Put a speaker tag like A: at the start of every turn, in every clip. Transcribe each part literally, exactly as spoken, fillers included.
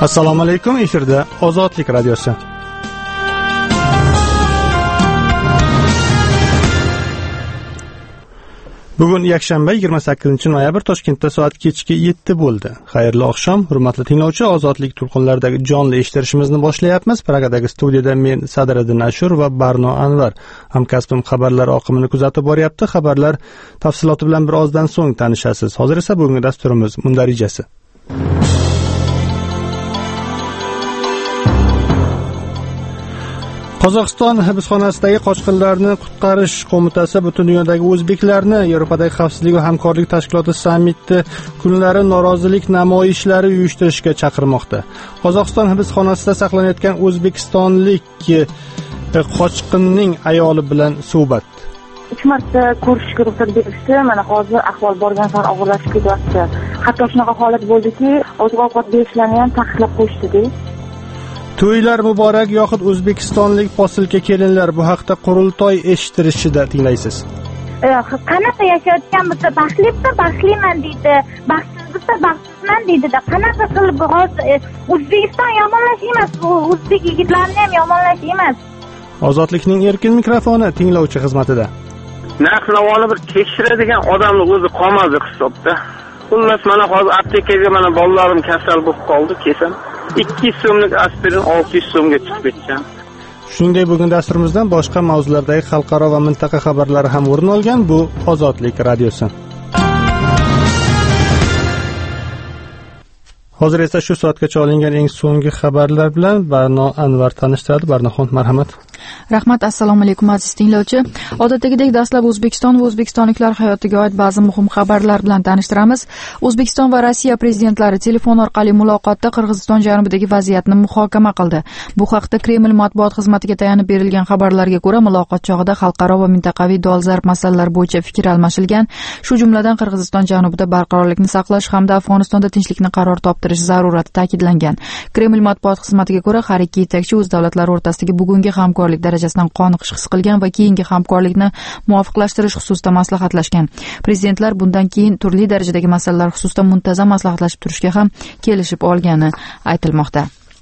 A: Assalomu alaykum, efirda Ozodlik radiosi. Bugun yakshanba yigirma sakkizinchi noyabr, Toshkentda soat kechki yetti bo'ldi. Xayrli oqshom, hurmatli tinglovchi, Ozodlik to'lqinlaridagi jonli eshittirishimizni boshlayapmiz. Pragadagi studiyada men Sadiriddin Ashur va Barno Anvar hamkasbim xabarlar oqimini kuzatib boryapti. Xabarlar tafsiloti bilan birozdan so'ng tanishasiz. Hozir esa bugungi dasturimiz mundarijasi. Qozog'iston hibsxonasidagi qochqinlarni qutqarish qo'mitasi butun dunyodagi o'zbeklarni Yevropadagi xavfsizlik va hamkorlik tashkiloti sammiti kunlari norozilik namoyishlari uyushtirishga chaqirmoqda. Qozog'iston hibsxonasida saqlanayotgan o'zbekistonlik qochqinning ayoli bilan suhbat.
B: uch marta ko'rishga ruxsat berishdi. Mana hozir ahvol borgan sari og'irlashib ketyapti. Hatto shunaqa holat bo'ldiki, oziq-ovqat berishlarni ham taqiqlab qo'yishdi.
A: To'ylar muborak yoxud o'zbekistonlik posilka kelinlar, bu haqda qurultoy eshittirishida tinglaysiz.
C: Qanaqa yashayotgan bo'lsa baxtlibdi, baxtliman deydi, baxtsiz bo'lsa baxtsizman deydi-da. Qanaqa qilib hozir O'zbekiston yomonlash emas, o'zbek yigitlarni ham yomonlash emas.
A: Ozodlikning erkin mikrofoni tinglovchi xizmatida.
D: Narx-navoni bir tekshiradigan odamni o'zi qolmadi hisobda. Xullas, mana hozir aptekaga mana bolalarim kasal bo'lib qoldi, kesam. ikki yuz so'mlik aspirin olti yuz so'mga chiqib ketgan.
A: Shuningdek, bugun dasturimizdan boshqa mavzulardagi xalqaro va mintaqa xabarlari ham o'rin olgan. Bu Ozodlik radiosi. Hozir esa shu soatgacha olingan eng so'nggi xabarlar bilan Barno Anvar tanishtiradi. Barnoxon, marhamat.
E: Rahmat, assalomu alaykum aziz tinglovchi. Odatdagidek dastlab O'zbekiston va o'zbekistonliklar hayotiga oid ba'zi muhim xabarlar bilan tanishtiramiz. O'zbekiston va Rossiya prezidentlari telefon orqali muloqotda Qirg'iziston janubidagi vaziyatni muhokama qildi. Bu haqda Kreml matbuot xizmatiga tayanib berilgan xabarlarga ko'ra, muloqot chog'ida xalqaro va mintaqaviy dolzarb masalalar bo'yicha fikr almashilgan. Shu jumladan Qirg'iziston janubida barqarorlikni saqlash hamda Afg'onistonda tinchlikni qaror toptirish zarurati ta'kidlangan. Kreml matbuot xizmatiga ko'ra, har ikki yetakchi o'z davlatlari o'rtasidagi bugungi hamkorlik darajasidan qoniqish his qilgan va keyingi hamkorlikni muvofiqlashtirish xususida maslahatlashgan. Prezidentlar bundan keyin turli darajadagi masalalar xususida muntazam maslahatlashib turishga ham kelishib olgani aytilmoqda.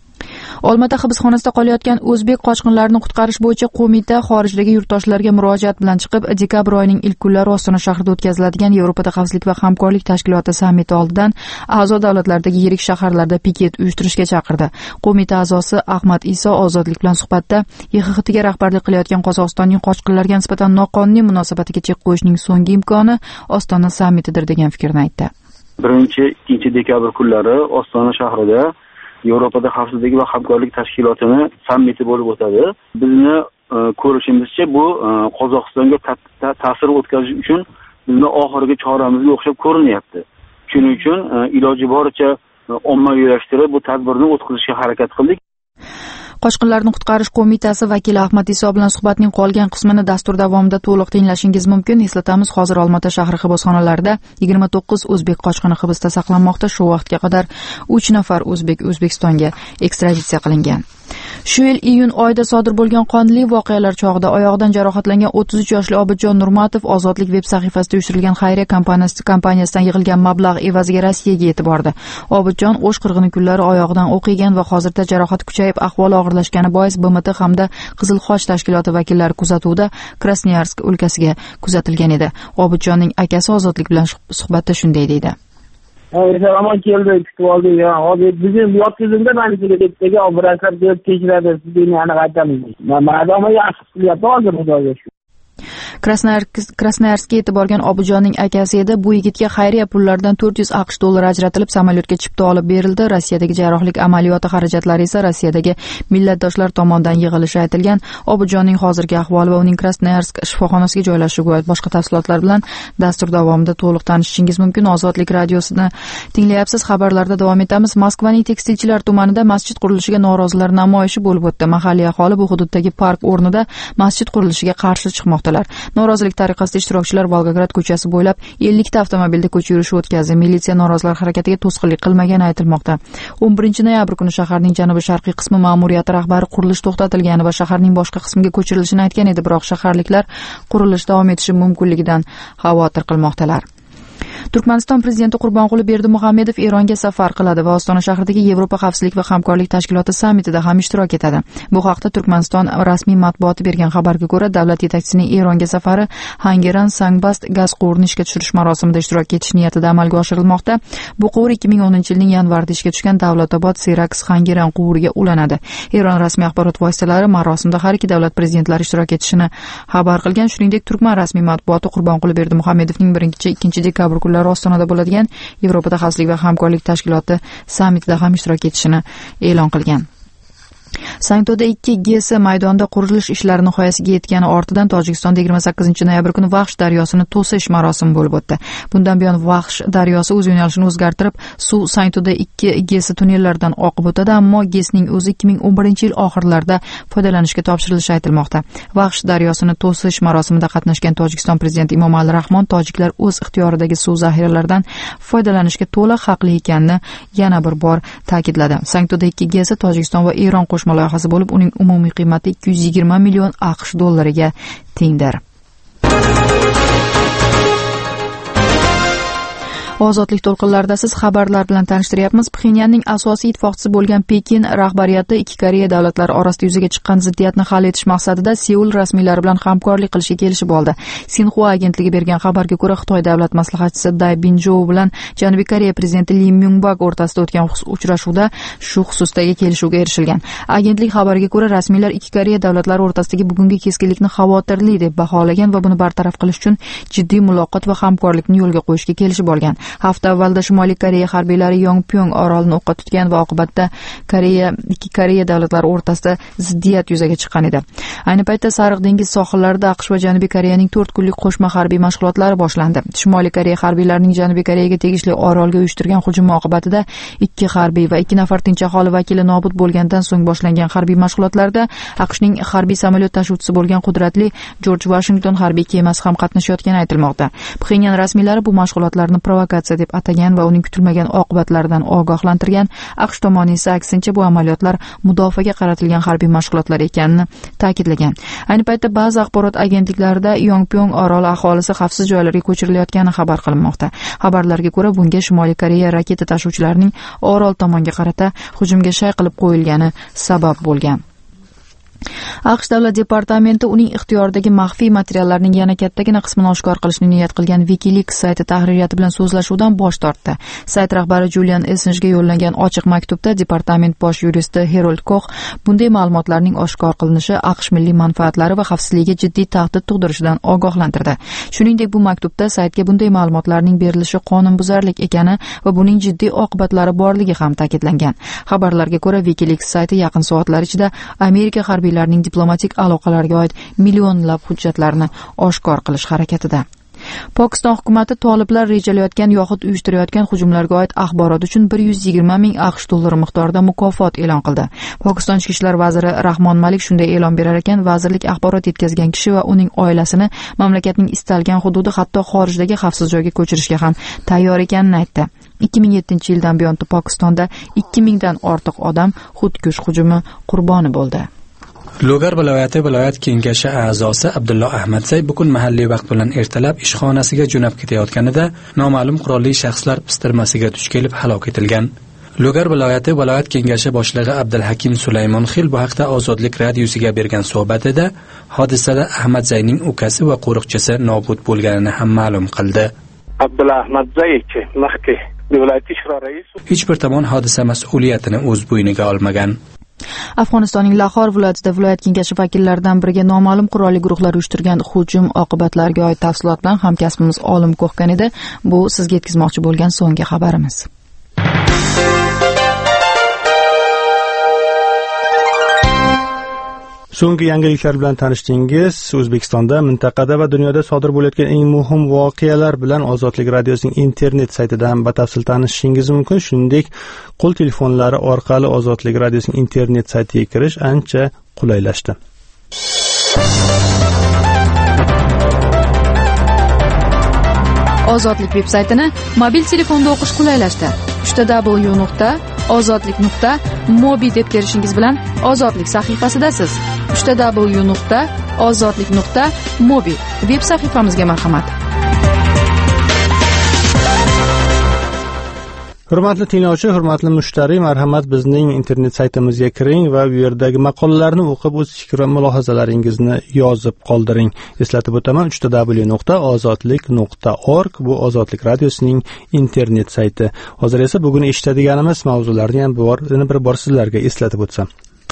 E: Olmata hibsxonasida qolayotgan o'zbek qochqinlarini qutqarish bo'yicha qo'mita xorijdagi yurtdoshlarga murojaat bilan chiqib, dekabr oyining ilk kunlari Ostona shahrida o'tkaziladigan Yevropada xavfsizlik va hamkorlik tashkiloti sammiti oldidan a'zo davlatlardagi yirik shaharlarda piket uyushtirishga chaqirdi. Qo'mita a'zosi Ahmad Iso Ozodlik bilan suhbatda Y X Xga rahbarlik qilayotgan Qozog'istonning qochqinlarga nisbatan noqonuniy munosabatiga chek qo'yishning so'nggi imkoni Ostona sammitidir degan fikrni aytdi.
F: birinchi ikkinchi dekabr kunlari Ostona shahrida Yevropada xavfsizlik va hamkorlik tashkilotini sammiti bo'lib o'tadi. Bizni e, ko'rishimizcha bu e, Qozog'istonga ta'sir o'tkazish uchun bizni oxirgi choramizni o'xshab ko'rinyapti. Shuning uchun e, iloji boricha e, ommaviylashtirib bu tadbirni o'tkazishga harakat qildik.
E: Qochqinlarni qutqarish qo'mitasi vakili Ahmad Iso bilan suhbatning qolgan qismini dastur davomida to'liq tinglashingiz mumkin. Eslatamiz, hozir Olmata shahri hibsxonalarida yigirma to'qqiz o'zbek qochqini hibsda saqlanmoqda. Shu vaqtga qadar uch nafar o'zbek O'zbekistonga ekstraditsiya qilingan. Shu yil iyun oyida sodir bo'lgan qonli voqealar chog'ida oyog'idan jarohatlangan o'ttiz uch yoshli Obidjon Nurmatov Ozodlik veb sahifasida uyushtirilgan xayriya kompaniyasidan yig'ilgan mablag' evaziga Rossiyaga yetib bordi. Obidjon o'sh qirg'ini kunlari oyog'idan o'q yegan va hozirda jarohati kuchayib, ahvoli og'irlashgani bois B M T hamda Qizil Xoch tashkiloti vakillari kuzatuvida Krasnoyarsk o'lkasiga kuzatilgan edi. Obidjonning akasi Ozodlik bilan suhbatda shunday deydi.
G: Rahman keldi, kutib oldik. Hozir bizim yotkizimda meni kelibdagi operatsiya deb kechiradi. Sizga aniq aytamiz. Madoma yaxshi qilyapti hozir xudoga shukr.
E: Krasnoyarskka yetib borgan Obidjonning akasi edi. Bu yigitga xayriya pullaridan to'rt yuz aqsh dollari ajratilib, samolyotga chipta olib berildi. Rossiyadagi jarrohlik amaliyoti xarajatlari esa Rossiyadagi millatdoshlar tomonidan yig'ilishi aytilgan. Obidjonning hozirgi ahvoli va uning Krasnoyarsk shifoxonasiga joylashuviga oid boshqa tafsilotlar bilan dastur davomida to'liq tanishishingiz mumkin. Ozodlik radiosini tinglayapsiz. Xabarlarda davom etamiz. Moskvaning Tekstilchilar tumanida masjid qurilishiga norozilar namoyishi bo'lib o'tdi. Mahalliy aholi bu hududdagi park o'rnida masjid qurilishiga qarshi chiqmoqda. Norozilik tariqasida ishtirokchilar Volgograd ko'chasi bo'ylab ellik ta avtomobilda ko'cha yurishi o'tkazdi. Militsiya norozilar harakatiga to'sqinlik qilmagani aytilmoqda. o'n birinchi noyabr kuni shaharning janubi-sharqiy qismi ma'muriyati rahbari qurilish to'xtatilgani va shaharning boshqa qismiga ko'chirilishini aytgan edi, biroq shaharliklar qurilish davom etishi mumkinligidan xavotir qilmoqdalar. Turkmaniston prezidenti Qurbonquli Berdimuhamedov Eronga safar qiladi va Ostona shahridagi Yevropa xavfsizlik va hamkorlik tashkiloti sammitida ham ishtirok etadi. Bu haqda Turkmaniston rasmiy matbuoti bergan xabarga ko'ra, davlat yetakchisining Eronga safari Hangeran Sangbast gaz quvurini ishga tushirish marosimida ishtirok etish niyatida amalga oshirilmoqda. Bu quvur ikki ming o'ninchi yilning yanvarida ishga tushgan Davlatobod Serax Hangeran quvuriga ulanadi. Eron rasmiy axborot vositalari marosimda har ikki davlat prezidentlari ishtirok etishini xabar qilgan. Shuningdek, Turkman rasmiy matbuoti Qurbonquli Berdimuhamedovning birinchi ikkinchi dekabr kunlari Ostonada bo'ladigan Yevropada xavfsizlik va hamkorlik tashkiloti sammitida ham ishtirok etishini e'lon qilgan. Sanktoda ikki G S maydonida qurilish ishlari nihoyasiga yetgani ortidan Tojikistonda yigirma sakkizinchi noyabr kuni Vaxsh daryosini to'sish marosimi bo'lib o'tdi. Bundan buyon Vaxsh daryosi o'z yo'nalishini o'zgartirib, suv Sanktoda ikki G S tunnellaridan oqib o'tadi, ammo G S'ning o'zi ikki ming o'n birinchi yil oxirlarida foydalanishga topshirilishi aytilmoqda. Vaxsh daryosini to'sish marosimida qatnashgan Tojikiston prezidenti Emomali Rahmon tojiklar o'z ixtiyoridagi suv zaxiralaridan foydalanishga to'liq haqli ekanini yana bir bor ta'kidladi. Sanktoda ikki G S Tojikiston va Eron qo'shma loyihasi bo'lib, uning umumiy qiymati ikki yuz yigirma million AQSh dollariga tengdir. Ozodlik to'lqinlarida siz xabarlar bilan tanishtiryapmiz. Pxenyanning asosiy ittifoqchisi bo'lgan Pekin rahbariyati ikki Koreya davlatlari orasida yuzaga chiqqan ziddiyatni hal etish maqsadida Seul rasmiylari bilan hamkorlik qilishga kelishib oldi. Xinhua agentligi bergan xabarga ko'ra, Xitoy davlat maslahatchisi Dai Binjou bilan Janubiy Koreya prezidenti Lee Myung-bak o'rtasida o'tgan uchrashuvda shu xususdagi kelishuvga erishilgan. Agentlik xabariga ko'ra, rasmiylar ikki Koreya davlatlari o'rtasidagi bugungi keskinlikni xavotirli deb baholagan va buni bartaraf qilish uchun jiddiy muloqot va hamkorlikni yo'lga qo'yishga kelishib olgan. Hafta avvalda Shimoliy Koreya harbiylari Yongpyong orolini o'qqa tutgan va oqibatda Koreya ikki Koreya davlatlari o'rtasida ziddiyat yuzaga chiqqan edi. Ayni paytda Sariq dengiz sohillarida AQSh va Janubiy Koreyaning to'rt kunlik qo'shma harbiy mashg'ulotlari boshlandi. Shimoliy Koreya harbiylarining Janubiy Koreyaga tegishli orolga uyushtirgan hujumi oqibatida ikki harbiy va ikki nafar tinch aholi vakili nobud bo'lgandan so'ng boshlangan harbiy mashg'ulotlarda AQShning harbiy samolyot tashuvchisi bo'lgan qudratli George Washington harbiy kemasi ham qatnashayotgani aytilmoqda. Pxenyan rasmiylari bu mashg'ulotlarni provokatsiya deb atagan va uning kutilmagan oqibatlaridan ogohlantirgan. AQSh tomoni esa aksincha bu amaliyotlar mudofaaga qaratilgan harbiy mashg'ulotlar ekanini ta'kidlagan. Ayni paytda ba'zi axborot agentliklarida Yongpyong oroli aholisi xavfsiz joylarga ko'chirilayotgani xabar qilinmoqda. Xabarlarga ko'ra, bunga Shimoliy Koreya raketa tashuvchilarining orol tomonga qarata hujumga shay qilib qo'yilgani sabab bo'lgan. AQSh davlat departamenti uning ixtiyoridagi maxfiy materiallarning yana kattagina qismini oshkor qilishni niyat qilgan WikiLeaks sayti tahririyati bilan so'zlashuvdan bosh tortdi. Sayt rahbari Julian Assange'ga yo'llangan ochiq maktubda departament bosh yuristi Harold Koch bunday ma'lumotlarning oshkor qilinishi AQSh milliy manfaatlari va xavfsizligiga jiddiy tahdid tug'dirishidan ogohlantirdi. Shuningdek, bu maktubda saytga bunday ma'lumotlarning berilishi qonunbuzarlik ekani va buning jiddiy oqibatlari borligi ham ta'kidlangan. Xabarlarga ko'ra, WikiLeaks sayti yaqin soatlar ichida Amerika harbiy ning diplomatik aloqalarga oid millionlab hujjatlarni oshkor qilish harakatida. Pokiston hukumati toliblar rejalayotgan yoxud uyushtirayotgan hujumlarga oid axborot uchun bir yuz yigirma ming AQSh dollari miqdorida mukofot e'lon qildi. Pokiston ichki ishlar vaziri Rahmon Malik shunday e'lon berar ekan, vazirlik axborot yetkazgan kishi va uning oilasini mamlakatning istalgan hududi, hatto xorijdagi xavfsiz joyga ko'chirishga ham tayyor ekanini aytdi. ikki ming yettinchi yildan buyon Pokistonda ikki mingdan ortiq odam xudkush hujumi qurboni bo'ldi.
H: Logar viloyati viloyat kengashi a'zosi Abdullo Ahmadzay bugun mahalliy vaqt bilan ertalab ishxonasiga jo'nab ketayotganida noma'lum qurolli shaxslar pistirmasiga duch kelib halok etilgan. Logar viloyati viloyat kengashi boshlig'i Abdulhakim Sulaymonxil bu haqda Ozodlik radiosiga bergan suhbatida hodisada Ahmadzayning ukasi va qo'riqchisi nobud bo'lganini ham ma'lum qildi.
D: Abdullo Ahmadzaychi mahki viloyat ishro raisi
H: hech bir tomon hodisa mas'uliyatini o'z bo'yniga olmagan.
E: Afg'onistonning Lahor viloyatida viloyat kengashi vakillaridan biriga noma'lum qurolli guruhlar uyushtirgan hujum oqibatlariga oid tafsilot bilan hamkasbimiz Olim Ko'hkan edi. Bu sizga yetkazmoqchi bo'lgan so'nggi xabarimiz.
A: So'nggi yangiliklar bilan tanishdingiz. O'zbekistonda, mintaqada va dunyoda sodir bo'layotgan eng muhim voqealar bilan Ozodlik radiosining internet saytidan batafsil tanishishingiz mumkin. Shuningdek, qo'l telefonlari orqali Ozodlik radiosining internet saytiga kirish ancha qulaylashdi.
E: Ozodlik veb-saytini mobil telefonda o'qish qulaylashdi. w w w nuqta ozodlik nuqta mobi deb kirishingiz bilan Ozodlik sahifasidasiz. w w w nuqta ozodlik nuqta mobi veb sahifamizga marhamat.
A: Hurmatli tinglovchi, hurmatli mushtariy, marhamat bizning internet saytimizga kiring va bu yerdagi maqolalarni o'qib o'z fikr va mulohazalaringizni yozib qoldiring. Eslatib o'taman, uch w nuqta ozodlik nuqta org bu Ozodlik radiosining internet sayti. Hozir esa bugun eshitadiganimiz mavzularni ham bir bor, yana bir bor sizlarga eslatib o'tsam.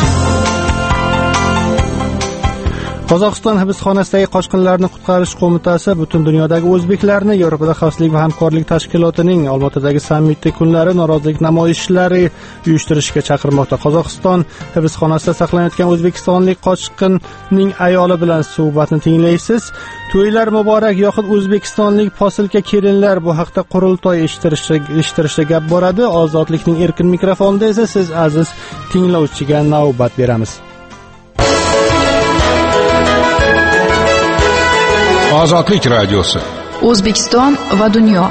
A: Qozog'iston hibsxonasidagi qochqinlarni qutqarish qo'mitasi butun dunyodagi o'zbeklarni Yevropada xavfsizlik va hamkorlik tashkilotining Olmaotadagi sammiti kunlari norozilik namoyishlari uyushtirishga chaqirmoqda. Qozog'iston hibsxonasida saqlanayotgan o'zbekistonlik qochqinning ayoli bilan suhbatni tinglaysiz. To'ylar muborak yoxud o'zbekistonlik posilka kelinlar bu haqda qurultoy eshittirishda gap boradi. Ozodlikning erkin mikrofonida esa siz aziz tinglovchiga navbat beramiz.
I: Ozodlik radiosi.
E: O'zbekiston va dunyo.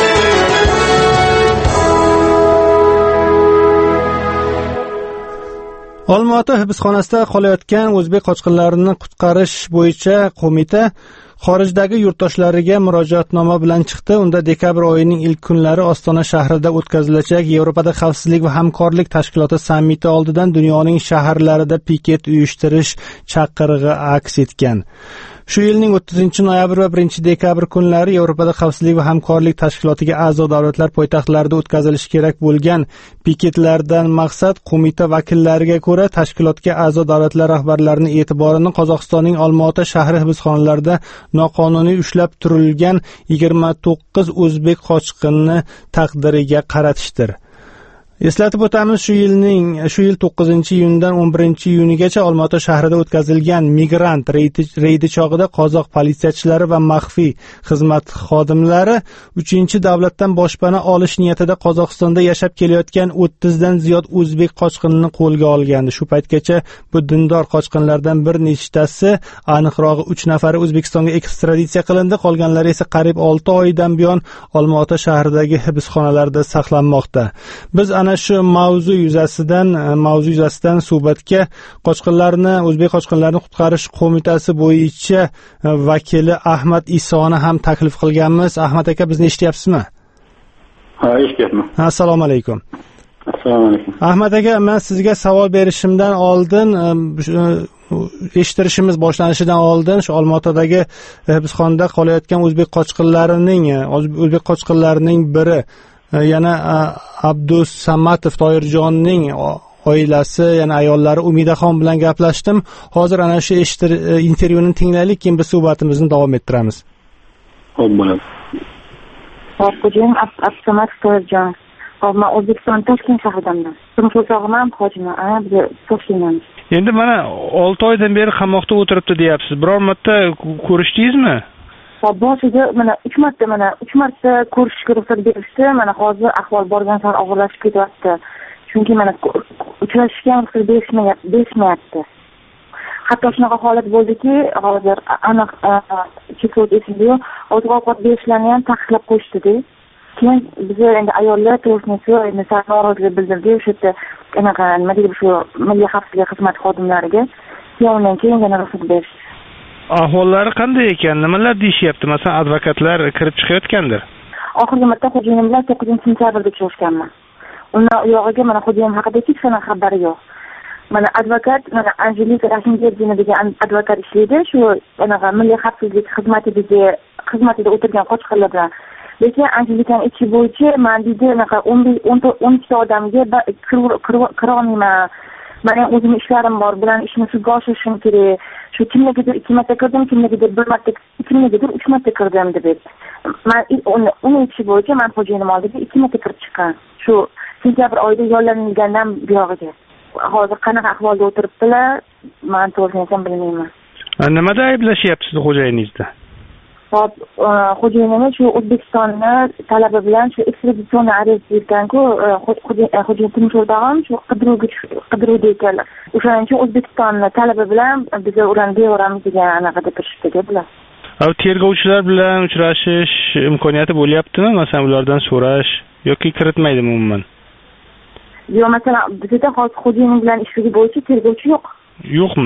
A: Olmaota hibsxonasida qolayotgan o'zbek qochqinlarini qutqarish bo'yicha qo'mita xorijdagi yurtdoshlariga murojaatnoma bilan chiqdi. Unda dekabr oyining ilk kunlari Ostona shahrida o'tkazilajak Yevropada xavfsizlik va hamkorlik tashkiloti sammiti oldidan dunyoning shaharlarida piket uyushtirish chaqirig'i aks etgan. Shu yilning o'ttizinchi noyabr va birinchi dekabr kunlari Yevropada xavfsizlik va hamkorlik tashkilotiga a'zo davlatlar poytaxtlarida o'tkazilishi kerak bo'lgan piketlardan maqsad qo'mita vakillariga ko'ra tashkilotga a'zo davlatlar rahbarlarining e'tiborini Qozog'istonning Olmaota shahri hibsxonalarida noqonuniy ushlab turilgan yigirma to'qqiz o'zbek qochqinni taqdiriga qaratishdir. Eslatib o'tamiz, shu yilning shu yil to'qqizinchi iyundan o'n birinchi iyunigacha Olmaota shahrida o'tkazilgan migrant reydi chog'ida qozoq politsiyachilari va maxfiy xizmat xodimlari uchinchi davlatdan boshpana olish niyatida Qozog'istonda yashab kelayotgan o'ttizdan ziyod o'zbek qochqinini qo'lga olgandi. Shu paytgacha bu dindor qochqinlardan bir nechtasi, aniqrog'i uch nafari O'zbekistonga ekstraditsiya qilindi, qolganlari esa qariyb olti oydan buyon Olmaota shahridagi hibsxonalarda saqlanmoqda. Biz ana shu mavzu yuzasidan mavzu yuzasidan suhbatga qochqinlarni o'zbek qochqinlarini qutqarish qo'mitasi bo'yicha vakili Ahmad Isoni ham taklif qilganmiz. Ahmad aka, bizni eshityapsizmi?
F: Ha, eshityapman.
A: Assalomu alaykum.
F: Assalomu alaykum.
A: Ahmad aka, men sizga savol berishimdan oldin, eshittirishimiz boshlanishidan oldin shu Olmaotadagi hibsxonada qolayotgan o'zbek qochqinlarining o'zbek qochqinlarining biri, yana Abdus Samatov Toyirjonning oilasi, yana ayollari Umidaxon bilan gaplashdim. Hozir ana shu intervyuni tinglaylik, keyin biz suhbatimizni davom ettiramiz.
F: Xo'p, bo'ladi.
B: Xo'jayim Abdus Samatov Toyirjon. Men O'zbekiston Toshkent shahridanman. Turmush o'rtog'im ham hojimi, ana biz Toshkentdan.
A: Endi mana olti oydan beri qamoqda o'tiribdi deyapsiz. Biror marta ko'rishdingizmi?
B: Boshida mana uch marta mana uch marta ko'rishga ruxsat berishdi. Mana hozir ahvol borgan sari og'irlashib ketyapti. Chunki mana uchrashishga ruxsat berishmayapti. Hatto shunaqa holat bo'ldiki, hozir aniq cheklov esimda yo'q, oziq-ovqat berishlarni ham taqiqlab qo'yishdi-da. Keyin biz endi ayollar to'g'risida endi norozilik bildirdik o'sha yerda anaqa nima deydi, shu milliy xavfsizlik xizmat xodimlariga. Keyin keyin yana ruxsat berishdi.
A: Ahvollari qanday ekan? Nimalar deyishyapti? Masalan, advokatlar kirib chiqayotgandir.
B: Oxirgi marta xo'jayinim bilan to'qqizinchi sentabrda uchrashganman. Undan u yog'iga mana xo'jayinim haqida hech qanaqa xabari yo'q. Mana advokat, mana Anjelika Rashidovna degan advokat ishlaydi, shu anaqa milliy xavfsizlik xizmatidagi xizmatida o'tirgan qochqinlar bilan. Lekin Anjelikaning ichi bo'yicha men deydi anaqa o'n ikkita odamga kira olmayman. Mana o'zim ishlarim bor, bilan ishni sudga oshirishim kerak. Shu kimnikidir ikki marta kirdim, kimnikidir bir marta, kimnikidir uch marta kirdim deb aytdi. Men uni ichi bo'yicha men xo'jayinim oldiga ikki marta kirib chiqqan. Shu sentabr oyida yollanilgandan buyog'iga. Hozir qanaqa ahvolda o'tiribdilar, men to'g'risini bilmayman.
A: Nimada ayblashyapsiz xo'jayiningizni?
B: Hop, xo'jayinimiz shu O'zbekistonni talabi bilan shu ekstraditsion arest yurgan-ku, xo'jayin turmush o'rtog'im shu qidiruvga qidiruvda ekanlar. O'shaning uchun O'zbekistonni talabi bilan biz ularni beramiz degan anaqada turishdi bular.
A: Av tergovchilar bilan uchrashish imkoniyati bo'lyaptimi? Masalan, ulardan so'rash yoki kiritmaydimi umuman?
B: Yo'q, masalan, bizda hozir xo'jayinim bilan ishligi bo'yicha tergovchi yo'q.
A: Yo'qmi?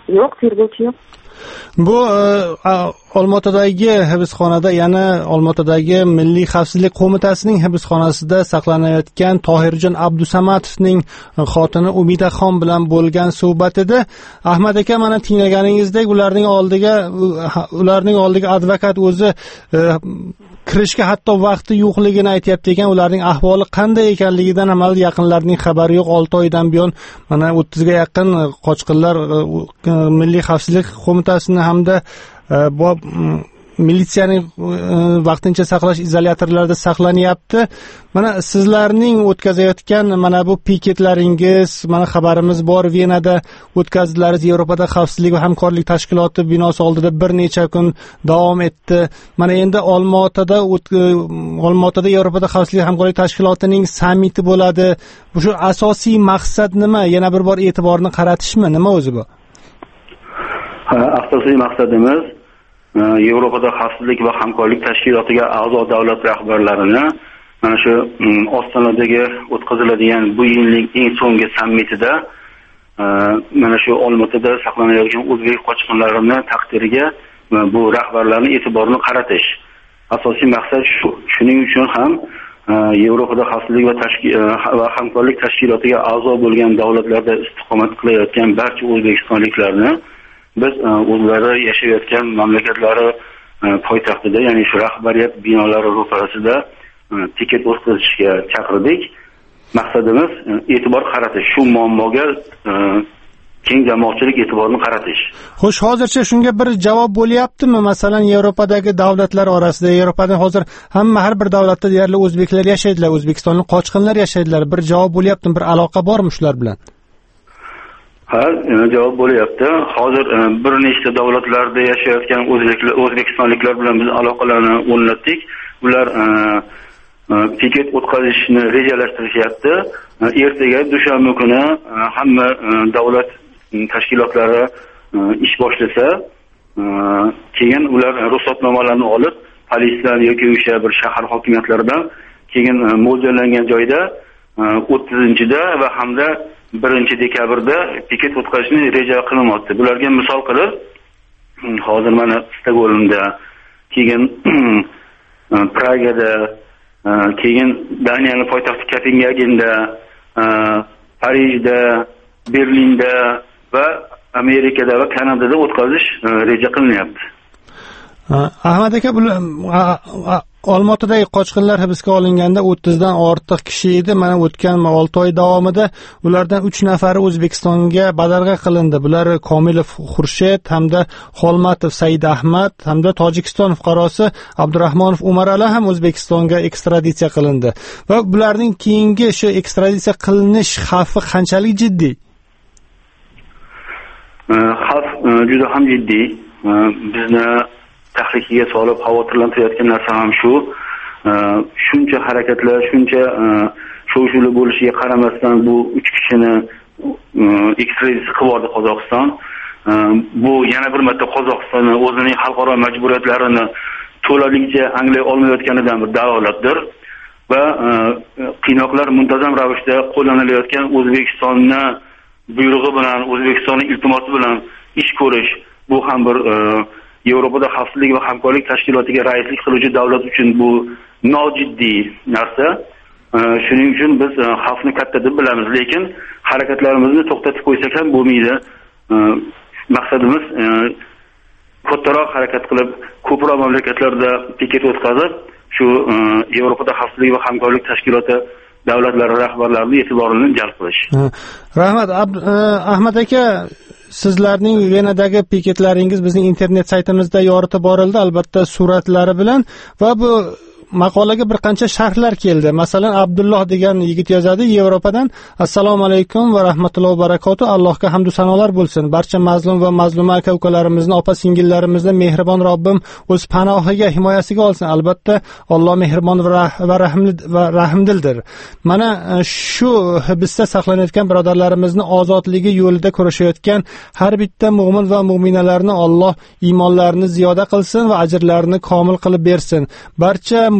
B: Yo'q, tergovchi yo'q.
A: Bu Olmaotadagi hibsxonada, ya'ni Olmaotadagi Milliy xavfsizlik qo'mitasining hibsxonasida saqlanayotgan Tohirjon Abdusamatovning xotini Umidaxon bilan bo'lgan suhbat edi. Ahmad aka, mana tinglaganingizdek, ularning oldiga ularning oldiga advokat o'zi kirishga hatto vaqti yo'qligini aytayapti ekan. Ularning ahvoli qanday ekanligidan amal yaqinlarining xabari yo'q. olti oydan buyon mana o'ttizga yaqin qochqinlar Milliy xavfsizlik qo'mitasini hamda bu militsiyaning vaqtincha saqlash izolyatorlarida saqlanyapti. Mana sizlarning o'tkazayotgan mana bu piketlaringiz, mana xabarimiz bor, Venada o'tkazdilaringiz, Yevropada xavfsizlik va hamkorlik tashkiloti binosi oldida bir necha kun davom etdi. Mana endi Olmaotada Olmaotada Yevropada xavfsizlik va hamkorlik tashkilotining sammiti bo'ladi. Bu shu asosiy maqsad nima? Yana bir bor e'tiborni qaratishmi? Nima o'zi bu?
F: Asosiy maqsadimiz Yevropada xavfsizlik va hamkorlik tashkilotiga a'zo davlat rahbarlarini mana shu Ostonadagi o'tkaziladigan bu yilning eng so'nggi sammitida mana shu Olmaotada saqlanayotgan o'zbek qochqinlarini taqdiriga bu rahbarlarning e'tiborini qaratish. Asosiy maqsad shu. Shuning uchun ham Yevropada xavfsizlik va va hamkorlik tashkilotiga a'zo bo'lgan davlatlarda istiqomat qilayotgan barcha o'zbekistonliklarni biz o'zlari yashayotgan mamlakatlari poytaxtida, ya'ni shu rahbariyat binolari ro'parasida piket o'tkazishga chaqirdik. Maqsadimiz e'tibor qaratish, shu muammoga keng jamoatchilik e'tiborini qaratish.
A: Xo'sh, hozircha shunga bir javob bo'lyaptimi? Masalan, Yevropadagi davlatlar orasida, Yevropada hozir hamma har bir davlatda deyarli o'zbeklar yashaydilar, O'zbekistonlik qochqinlar yashaydilar. Bir javob bo'lyaptimi? Bir aloqa bormi shular bilan?
F: Ha, javob bo'lyapti. Hozir bir nechta davlatlarda yashayotgan o'zbeklar, o'zbekistonliklar bilan biz aloqalarni o'rnatdik. Ular piket o'tkazishni rejalashtirishyapti. Ertaga dushanba kuni hamma davlat tashkilotlari ish boshlasa, keyin ular ruxsatnomalarni olib, politsiyadan yoki o'sha bir shahar hokimiyatlaridan keyin mo'ljallangan joyda o'ttizinchida va hamda birinchi dekabrda piket o'tkazishni reja qilinmoqda. Bularga misol qilib, hozir mana Stokgolmda, keyin Pragada, keyin Daniyaning poytaxti Kopengagenda, Parijda, Berlinda va Amerikada va Kanadada o'tkazish reja qilinyapti.
A: Ahmad aka, Olmaotadagi qochqinlar hibsga olinganda o'ttizdan ortiq kishi edi. Mana o'tgan olti oy davomida ulardan uch nafari O'zbekistonga badarg'a qilindi. Bular Komilov Xurshid hamda Xolmatov Said Ahmad hamda Tojikiston fuqarosi Abdurahmonov Umarali ham O'zbekistonga ekstraditsiya qilindi. Va bularning keyingi shu ekstraditsiya qilinish xavfi qanchalik jiddiy?
F: Xavf juda ham jiddiy. Bizni tahlikiga solib xavotirlantirayotgan narsa ham shu. Shuncha harakatlar, shuncha shov-shuvli bo'lishiga qaramasdan bu uch kishini ekstraditsiya qildi Qozog'iston. Bu yana bir marta Qozog'istonning o'zining xalqaro majburiyatlarini to'laligicha anglay olmayotganidan bir dalolatdir. Va qiynoqlar muntazam ravishda qo'llanilayotgan O'zbekistonni buyrug'i bilan, O'zbekistonning iltimosi bilan ish ko'rish, bu ham bir Yevropada xavfsizlik va hamkorlik tashkilotiga raislik qiluvchi davlat uchun bu nojiddiy narsa. Shuning uchun biz xavfni katta deb bilamiz, lekin harakatlarimizni to'xtatib qo'ysak ham bo'lmaydi. Maqsadimiz kattaroq harakat qilib, ko'proq mamlakatlarda piket o'tkazib, shu Yevropada xavfsizlik va hamkorlik tashkiloti davlatlari rahbarlarining e'tiborini jalb qilish.
A: Rahmat, Ahmad aka, sizlarning Venadagi piketlaringiz bizning internet saytimizda yoritib borildi, albatta suratlari bilan, va bu maqolaga bir qancha sharhlar keldi. Masalan, Abdulloh degan yigit yozadi Yevropadan: Assalomu alaykum va rahmatullohi va barakotuh. Allohga hamd va sanolar bo'lsin. Barcha mazlum va mazluma aka-ukalarimizni, opa-singillarimizni mehribon Robbim o'z panohiga, himoyasiga olsin. Albatta, Alloh mehribon va rahimli va rahimdildir. Mana shu hibsda saqlanayotgan birodarlarimizni ozodligi yo'lida kurashayotgan har bitta mu'min va mu'minalarni Alloh iymonlarini ziyoda qilsin va ajrlarini komil qilib bersin. Barcha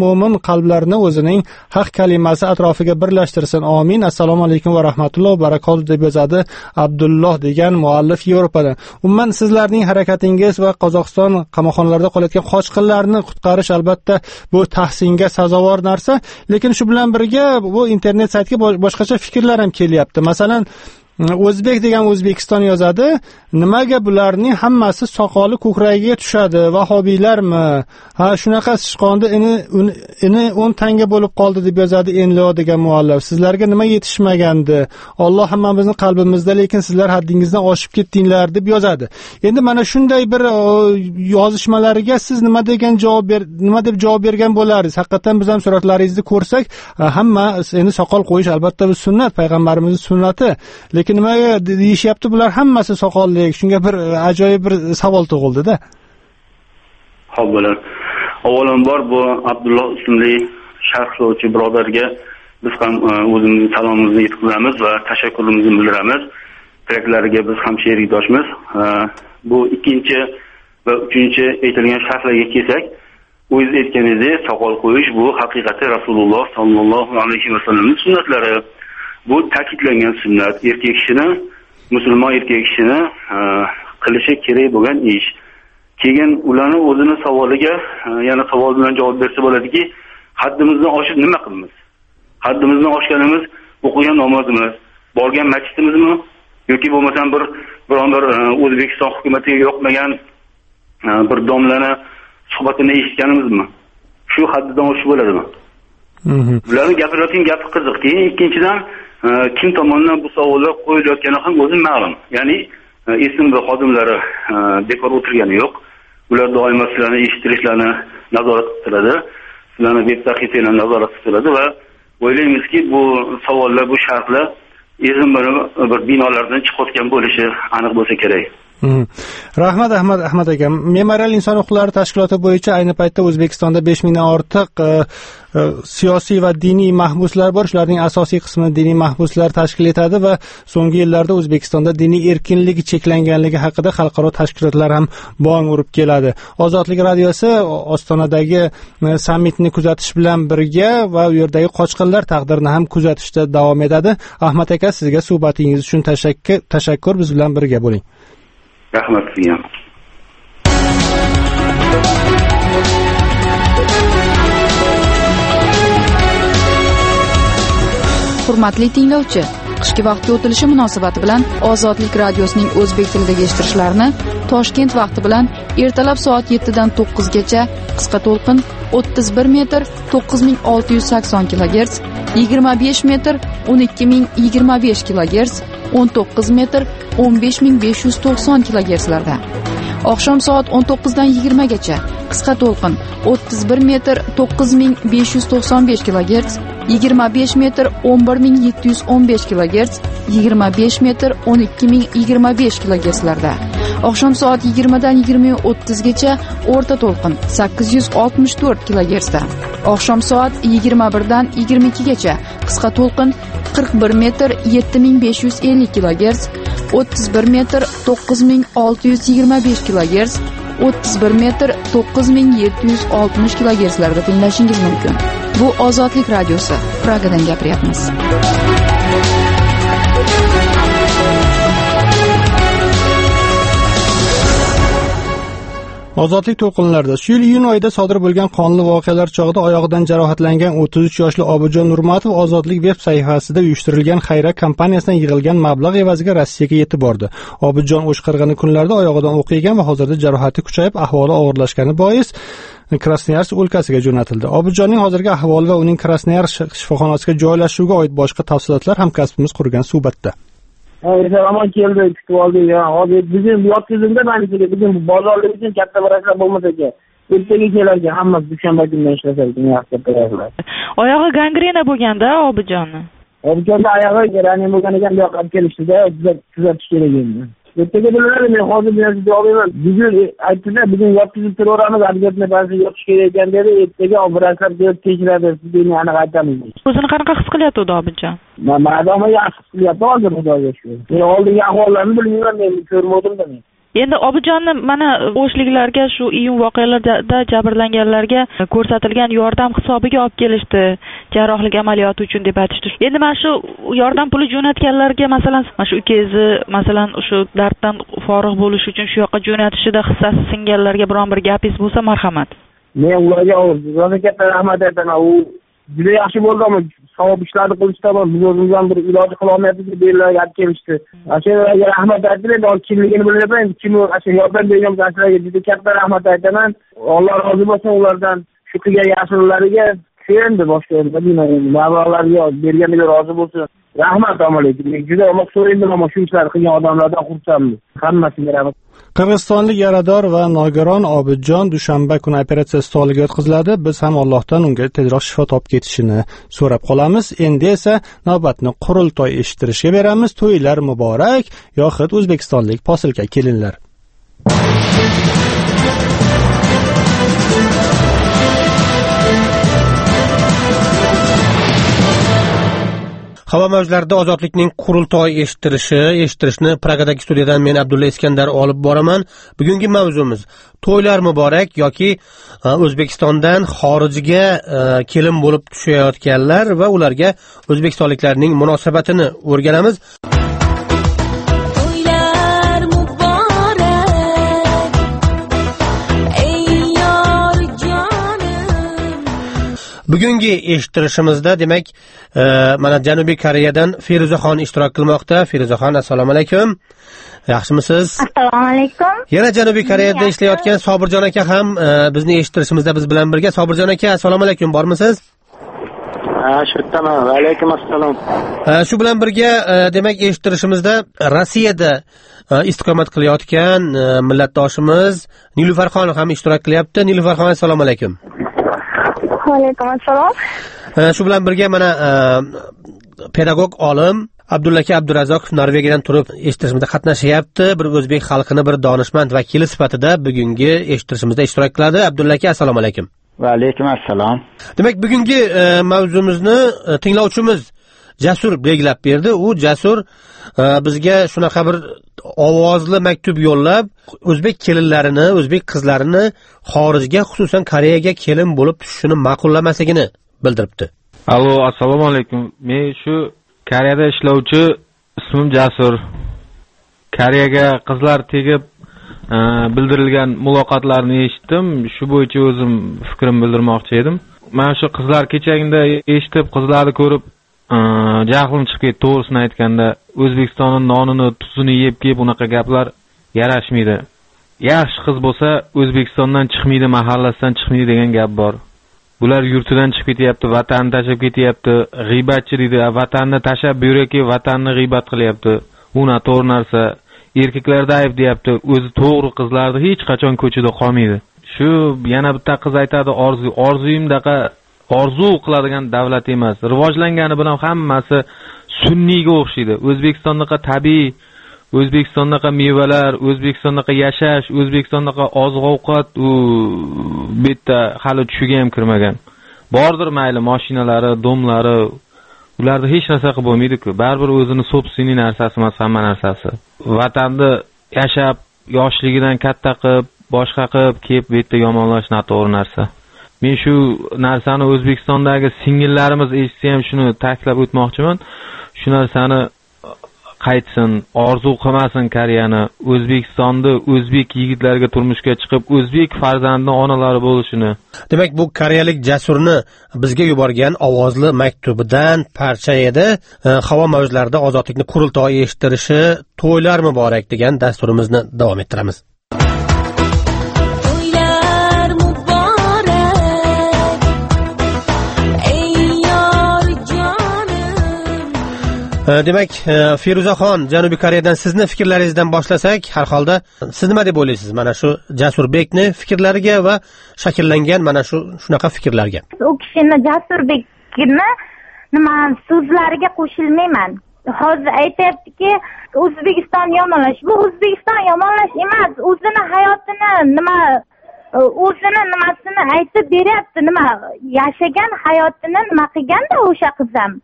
A: mo'min qalblarini o'zining haq kalimasi atrofiga birlashtirsin. Amin. Assalomu alaykum va rahmatullohi va barakatuh deb yozadi Abdulloh degan muallif Yevropadan. Umuman sizlarning harakatingiz va Qozog'iston qamoqxonalarida qolayotgan qochqinlarni qutqarish albatta bu tahsinga sazovor narsa, lekin shu bilan birga bu internet saytiga boshqacha fikrlar ham kelyapti. Masalan, O'zbek degan O'zbekiston yozadi. Nimaga bularning hammasi soqoli ko'kragiga tushadi? Vahobiylarmi? Ha, shunaqa sichqonni ini ini o'n tanga bo'lib qoldi deb yozadi Enlo degan muallif. Sizlarga nima yetishmagandi? Alloh hammamizning qalbimizda, lekin sizlar haddingizdan oshib ketdinglar deb yozadi. Endi mana shunday bir yozishmalariga siz nima degan javob ber, nima deb javob bergan bo'lardingiz? Haqiqatan biz ham suratlaringizni ko'rsak, hamma endi soqol qo'yish albatta bu sunnat, payg'ambarimizning sunnati. Lekin nimaga deyishyapti bular hammasi soqolli? Shunga bir ajoyib bir savol tug'ildi-da.
F: Xo'p, bo'lar. Avvalambor bu Abdulloh ismli sharhlovchi birodarga biz ham o'zimizning salomimizni yetkazamiz va tashakkurimizni bildiramiz. Tilaklariga biz ham sherikdoshmiz. Bu ikkinchi va uchinchi aytilgan sharhlarga kelsak, o'z aytganingizdek, soqol qo'yish bu haqiqati Rasululloh sallallohu alayhi vasallamning sunnatlari. Bu ta'kidlangan sunnat, erkak kishini, musulmon erkak kishini qilishi kerak bo'lgan ish. Keyin ularni o'zini savoliga, yana savol bilan javob bersa bo'ladiki, haddimizdan oshib nima qilamiz? Haddimizdan oshganimiz o'qigan namozimiz, borgan masjidimizmi yoki bo'lmasam bir biron bir O'zbekiston hukumatiga yoqmagan bir domlani suhbatini eshitganimizmi? Shu haddidan oshib bo'ladimi? Bularning gapirayotgan gapi qiziq. Keyin ikkinchidan kim tomonidan bu savollar qo'yilayotgani ham o'zi ma'lum. Ya'ni ism va xodimlari bekor o'tirgani yo'q. Ular doimo sizlarni eshittirishlarni nazorat qiladi. Sizlarni veb sahifalarini nazorat qiladi va o'ylaymizki bu savollar, bu sharhlar izm bir binolardan chiqayotgan bo'lishi aniq bo'lsa kerak.
A: Rahmat Ahmad Ahmad aka. Memorial inson huquqlari tashkiloti bo'yicha ayni paytda O'zbekistonda besh mingdan ortiq siyosiy va diniy mahbuslar bor. Shularning asosiy qismini diniy mahbuslar tashkil etadi va so'nggi yillarda O'zbekistonda diniy erkinlik cheklanganligi haqida xalqaro tashkilotlar ham bong urib keladi. Ozodlik radiosi Ostonadagi sammitni kuzatish bilan birga va u yerdagi qochqinlar taqdirini ham kuzatishda davom etadi. Ahmad aka, sizga suhbatingiz uchun tashakkur, tashakkur biz bilan birga bo'ling.
F: Rahmat sizga.
E: Hurmatli tinglovchi, qishki vaqtga o'tilishi munosabati bilan Ozodlik radiosining o'zbek tilidagi eshittirishlarini Toshkent vaqti bilan ertalab soat yettidan to'qqizgacha qisqa to'lqin o'ttiz bir metr to'qqiz ming olti yuz sakson kilogerts, yigirma besh metr o'n ikki ming yigirma besh kilogerts, o'n to'qqiz metr o'n besh ming besh yuz to'qson kilogertslarda. Oqshom soat o'n to'qqizdan yigirmagacha qisqa to'lqin o'ttiz bir metr to'qqiz ming besh yuz to'qson besh kilogerts, yigirma besh metr o'n bir ming yetti yuz o'n besh kilogerts, yigirma besh metr o'n ikki ming yigirma besh kilogertslarda. Oqshom soat yigirmadan yigirma o'ttizgacha o'rta to'lqin sakkiz yuz oltmish to'rt kilogertsda. Oqshom soat yigirma birdan yigirma ikkigacha qisqa to'lqin qirq bir metr yetti ming besh yuz ellik kilogerts, o'ttiz bir metr to'qqiz ming olti yuz yigirma besh kilogerts, o'ttiz bir metr to'qqiz ming yetti yuz oltmish kilogertslarda tinglashingiz mumkin. Bu Ozodlik radiosi. Pragadan gapiryapmiz.
A: Ozodlik to'lqinlarida shu yil iyun oyida sodir bo'lgan qonli voqealar chog'ida oyog'idan jarohatlangan o'ttiz uch yoshli Obidjon Nurmatov Ozodlik veb sayfasida uyushtirilgan xayriya kompaniyasidan yig'ilgan mablag' evaziga Rossiyaga yetib bordi. Obidjon o'shqirg'ini kunlarda oyog'idan o'q yegan va hozirda jarohati kuchayib, ahvoli og'irlashgani bois Krasnoyarsk o'lkasiga jo'natildi. Obidjonning hozirgi ahvoli va uning Krasnoyarsk shifoxonasiga joylashuviga oid boshqa tafsilotlar hamkasbimiz qurgan suhbatda.
G: Rahmat keldi, kutib oldik. Hozir bizim yotkizimda manikiga bizim bozorlik uchun katta varaqlar bo'lmasa kerak. Ertaga kelarkan hammasi dushanba kundan ishlasa ekan, yaxshi tayyorlar.
J: Oyog'i gangrena bo'lganda Obidjonni.
G: Obidjonni oyog'i gangrena bo'lgan ekan, bu yoqqa olib kelishdi-da, tuzatish kerak endi. Ertaga bilaman, men hozir bilan javob beraman. Bugun aytdi-da, bugun yotkizib turaveramiz, obyektni ba'zi yotish kerak ekan dedi. Ertaga operatsiya qilib tekshiradi, sizga aniq aytamiz.
J: O'zini qanaqa his qilyapti Obidjon?
G: Madoma yaxshi his qilyapti hozir Xudoga shukr. Men oldingi ahvollarni bilmayman, men ko'rmadim-da men.
J: Endi Obijonni mana o'shliklarga shu iyun voqealarida jabrlanganlarga ko'rsatilgan yordam hisobiga olib kelishdi, jarrohlik amaliyoti uchun deb aytishdi. Endi mana shu yordam puli jo'natganlarga, masalan, mana shu ukangizni masalan shu darddan forig' bo'lish uchun shu yoqqa jo'natishida hissasi singanlarga biron bir gapingiz bo'lsa, marhamat.
G: Men ularga juda katta rahmat aytaman. U juda yaxshi bo'ldimi? Savob ishlarni qilishdan biz o'zimiz ham bir iloji qila olmayapmiz deb berilib kelishdi. Ashulalarga rahmat aytdim. Endi kimligini bilmayman. Kim o'sha yordam bergan ashulalarga juda katta rahmat aytaman. Alloh rozi bo'lsin ulardan. Shu qilgan yaxshiliklariga endi boshqa endi bilmayman. Mavlolarga berganiga rozi bo'lsin. Rahmat alaykum. Juda uzoq so'raydim, ammo shu ishlarni qilgan odamlardan xursandman. Hammasiga rahmat.
A: Qirg'izistonlik yarador va nogiron Obidjon dushanba kuni operatsiya stoliga yotqiziladi. Biz ham Allohdan unga tezroq shifo topib ketishini so'rab qolamiz. Endi esa navbatni qurultoy eshittirishga beramiz. To'ylar muborak, yoxud o'zbekistonlik posilka kelinlar.
K: Havo mavjlarida ozodlikning qurultoy eshittirishi, eshittirishni Pragadagi studiyadan men Abdulla Iskandar olib boraman. Bugungi mavzumiz to'ylar muborak yoki O'zbekistondan xorijga kelin bo'lib tushayotganlar va ularga o'zbekistonliklarning munosabatini o'rganamiz. Bugungi eshittirishimizda demak mana Janubiy Koreyadan Feruzaxon ishtirok qilmoqda. Feruzaxon, assalomu alaykum. Yaxshimisiz?
C: Assalomu alaykum.
K: Yana Janubiy Koreyada ishlayotgan Sobirjon aka ham bizni eshittirishimizda biz bilan birga. Sobirjon aka, assalomu alaykum, bormisiz?
D: Ha, shu yerdaman. Va alaykum assalom.
K: Shu bilan birga demak eshittirishimizda Rossiyada istiqomat qilayotgan millatdoshimiz Nilufarxon ham ishtirok qilyapti. Nilufarxon, assalomu alaykum.
C: Alaykum assalom.
K: Shu bilan birga mana pedagog olim Abdulla aka Abdurazokov Norvegiyadan turib eshittirishimizda qatnashyapti. Bir o'zbek xalqining bir donishmand vakili sifatida bugungi eshittirishimizda ishtirok qiladi. Abdulla aka, assalomu alaykum.
L: Va alaykum assalom.
K: Demak, bugungi mavzumizni tinglovchimiz Jasur belgilab berdi. U Jasur bizga shunaqa bir ovozli maktub yo'llab, o'zbek kelinlarini, o'zbek qizlarini xorijga, xususan Koreyaga kelin bo'lib tushishini ma'qullamasligini bildiribdi.
M: Allo, assalomu alaykum. Men shu Koreyada ishlovchi, ismim Jasur. Koreyaga qizlar tegib bildirilgan muloqotlarni eshitdim. Shu bo'yicha o'zim fikrimni bildirmoqchi edim. Men shu qizlar kechagida eshitib, qizlarni ko'rib jahlim chiqib ketdi. To'g'risini aytganda, O'zbekistonning nonini, tuzini yeb-yeb unaqa gaplar yarashmaydi. Yaxshi qiz bo'lsa, O'zbekistondan chiqmaydi, mahallasidan chiqmaydi degan gap bor. Bular yurtidan chiqib ketyapti, vatanni tashlab ketyapti, g'iybatchi deydi. Vatanni tashlab bu yerga vatanni g'iybat qilyapti. Bu noto'g'ri narsa. Erkaklarda ayb deyapti. O'zi to'g'ri qizlarni hech qachon ko'chada qolmaydi. Shu yana bitta qiz aytadi, orzu, orzuyimdaqa orzu qiladigan davlat emas. Rivojlangani bilan hammasi sunniyga o'xshaydi. O'zbekistondaqa tabiiy, O'zbekistondaqa mevalar, O'zbekistondaqa yashash, O'zbekistondaqa oziq-ovqat u bitta hali tushiga ham kirmagan. Bordir mayli mashinalari, domlari, ularda hech narsa qilib bo'lmaydi-ku. Baribir o'zini sobsiniy narsasi emas hamma narsasi. Vatanni yashab, yoshligidan katta qilib, boshqa qilib, kelib bu yerda yomonlash noto'g'ri narsa. Men shu narsani O'zbekistondagi singillarimiz eshitsa ham shuni ta'kidlab o'tmoqchiman. Shu narsani qaytsin, orzu qilmasin Koreyani, O'zbekistonda o'zbek yigitlarga turmushga chiqib, o'zbek farzandning onalari bo'lishini.
K: Demak, bu koreyalik Jasurni bizga yuborgan ovozli maktubidan parcha edi. Havo mavjlarida ozodlikni qurultoyi eshittirishi, to'ylar muborak degan dasturimizni davom ettiramiz. Demak, Feruzaxon, Janubiy Koreyadan sizni fikrlaringizdan boshlasak, har holda siz nima deb o'ylaysiz mana shu Jasurbekning fikrlariga va shakllangan mana shu shunaqa fikrlarga?
C: U kishini Jasurbekni nima so'zlariga qo'shilmayman. Hozir aytayaptiki, O'zbekiston yomonlash. Bu O'zbekiston yomonlash emas, o'zini hayotini nima o'zini nimasini aytib beryapti, nima yashagan hayotini nima qilganda o'sha qiz ham.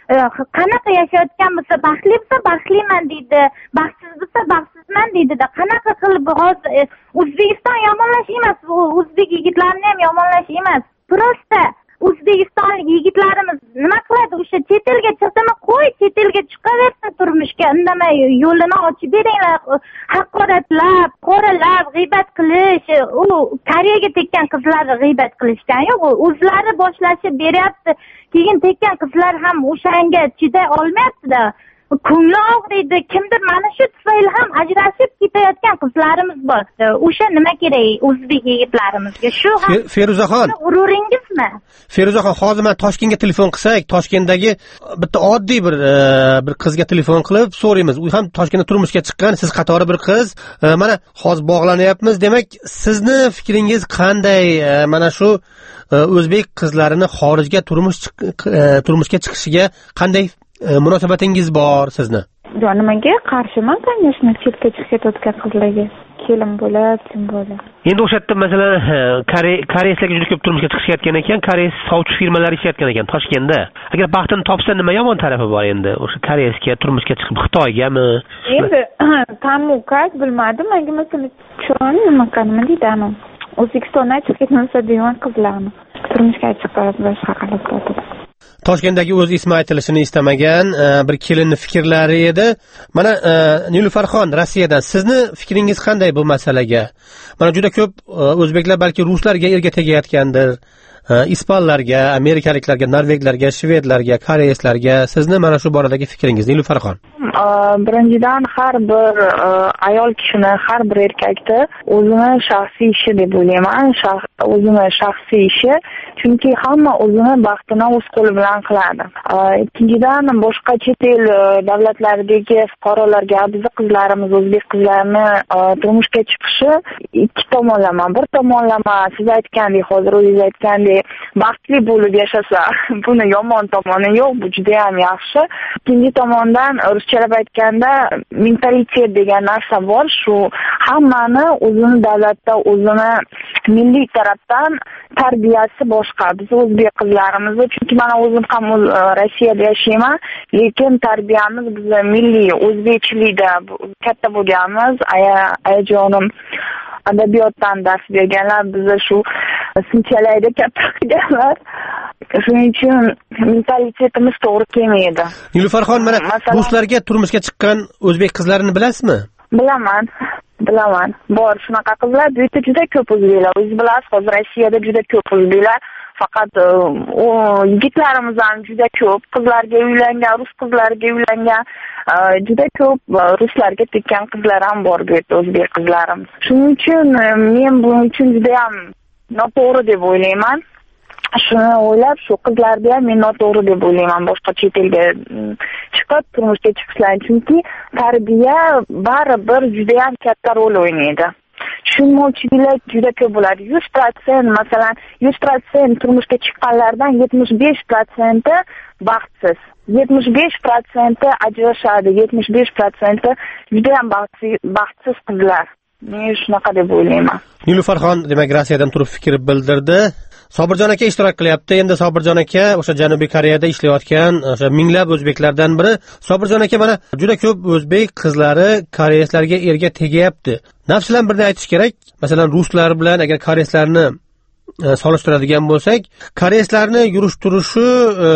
C: qanaqa yashayotgan bo'lsa baxtli bo'lsa baxtliman deydi, baxtsiz bo'lsa baxtsizman deydida. Qanaqa qilib hozir O'zbekiston yomonlash emas, o'zbek yigitlarini ham yomonlash emas. Prosta O'zbekistonlik yigitlarimiz nima qiladi? O'sha chet elga chiqdimi, qo'y chet elga chiqaversin turmushga, indamay yo'lini ochib beringlar. Haqoratlab, qoralab, g'iybat qilish, u Koreyaga tekkan qizlarni g'iybat qilishdan yo'q, o'zlari boshlashib beryapti. Keyin tekkan qizlar ham o'shanga chiday olmayapti-da. Ko'ngli og'riydi. Kimdir mana shu tufayli ham ajrashib ketayotgan qizlarimiz bor. O'sha nima kerak o'zbek yigitlarimizga? Shu ham
K: Feruzaxon,
C: g'ururingizmi?
K: Feruzaxon, hozir men Toshkentga telefon qilsak, Toshkentdagi bitta oddiy bir bir qizga telefon qilib so'raymiz. U ham Toshkentda turmushga chiqqan, siz qatori bir qiz. Mana hozir bog'lanyapmiz. Demak, sizni fikringiz qanday? Mana shu o'zbek qizlarini xorijga turmush turmushga chiqishiga qanday munosabatingiz bor sizni?
B: Yo, nimaga qarshiman, конечно, chetga chiqib ketayotgan qizlarga. Kelin bo'lib, kim bo'lib.
K: Endi o'sha yerda masalan, koreyslarga juda ko'p turmushga chiqishayotgan ekan, koreys sovchi firmalari ishlayotgan ekan Toshkentda. Agar baxtini topsa, nima yomon tarafi bor endi? O'sha koreysga turmushga chiqib Xitoygami?
B: Endi tamu как bilmadim, menga masalan chon nima qildim deydi, O'zbekistondan chiqib ketmasa degan qizlarni turmushga chiqib boshqa qilib turdi.
K: Toshkentdagi o'z ismi aytilishini istamagan bir kelinning fikrlari edi. Mana Nilufarxon Rossiyadan sizni fikringiz qanday bu masalaga? Mana juda ko'p o'zbeklar balki ruslarga erga tegayotgandir. Ispanlarga, amerikaliklarga, norveglarga, shvedlarga, koreyslarga sizni mana shu boradagi fikringiz Nilufarxon?
B: Birinchidan har bir ayol kishini, har bir erkakni o'zini shaxsiy ishi deb o'ylayman. O'zini shaxsiy ishi, chunki hamma o'zini baxtini o'z qo'li bilan qiladi. Ikkinchidan, boshqa chet el davlatlaridagi fuqarolarga bizning qizlarimiz, o'zbek qizlarini turmushga chiqishi ikki tomonlama. Bir tomonlama siz aytgandek, hozir o'zingiz aytgandek, baxtli bo'lib yashasa, buni yomon tomoni yo'q, bu juda ham yaxshi. Ikkinchi tomondan ruschalab aytganda mentalitet degan narsa bor, shu hammani o'zini davlatda, o'zini milliy tarafdan tarbiyasi boshqa. Biz o'zbek qizlarimizni, chunki men o'zim ham Rossiyada yashayman, lekin tarbiyamiz bizni milliy o'zbekchilikda katta bo'lganmiz. Ayajonim adabiyotdan dars berganlar, bizda shu sinchalayda katta qilganlar. Shuning uchun mentalitetimiz to'g'ri kelmaydi.
K: Nilufarxon, mana ruslarga turmushga chiqqan o'zbek qizlarini bilasizmi?
B: Bilaman. Bilaman. Bor shunaqa qizlar, bu yerda juda ko'p o'zbeklar. O'zingiz bilasiz, hozir Rossiyada juda ko'p o'zbeklar. Faqat o yigitlarimiz ham juda ko'p qizlarga uylangan, rus qizlariga uylangan, juda ko'p ruslarga tekkan qizlar ham bor bu yerda, o'zbek qizlarimiz. Shuning uchun men buning uchun juda ham noto'g'ri deb o'ylayman. Shuni o'ylab, shu qizlarga ham men noto'g'ri deb o'ylayman, boshqa chet elga chiqib turmushga chiqishlar, chunki tarbiya baribir juda ham katta rol o'ynaydi. Tushunmovchiliklar juda ko'p bo'ladi. yuz foiz masalan, yuz foiz turmushga chiqqanlardan yetmish besh foiz baxtsiz. yetmish besh foiz ajrashadi, yetmish besh foiz juda ham baxtsiz qizlar. Men shunaqa deb o'ylayman.
K: Nilufarxon demak Rossiyadan turib fikr bildirdi. Sobirjon aka ishtirok qilyapti. Endi Sobirjon aka o'sha Janubiy Koreyada ishlayotgan o'sha minglab o'zbeklardan biri. Sobirjon aka, mana juda ko'p o'zbek qizlari koreyslarga erga tegayapti. Nafsidan birni aytish kerak. Masalan, ruslar bilan agar koreyslarni solishtiradigan bo'lsak, koreyslarni yurish turishi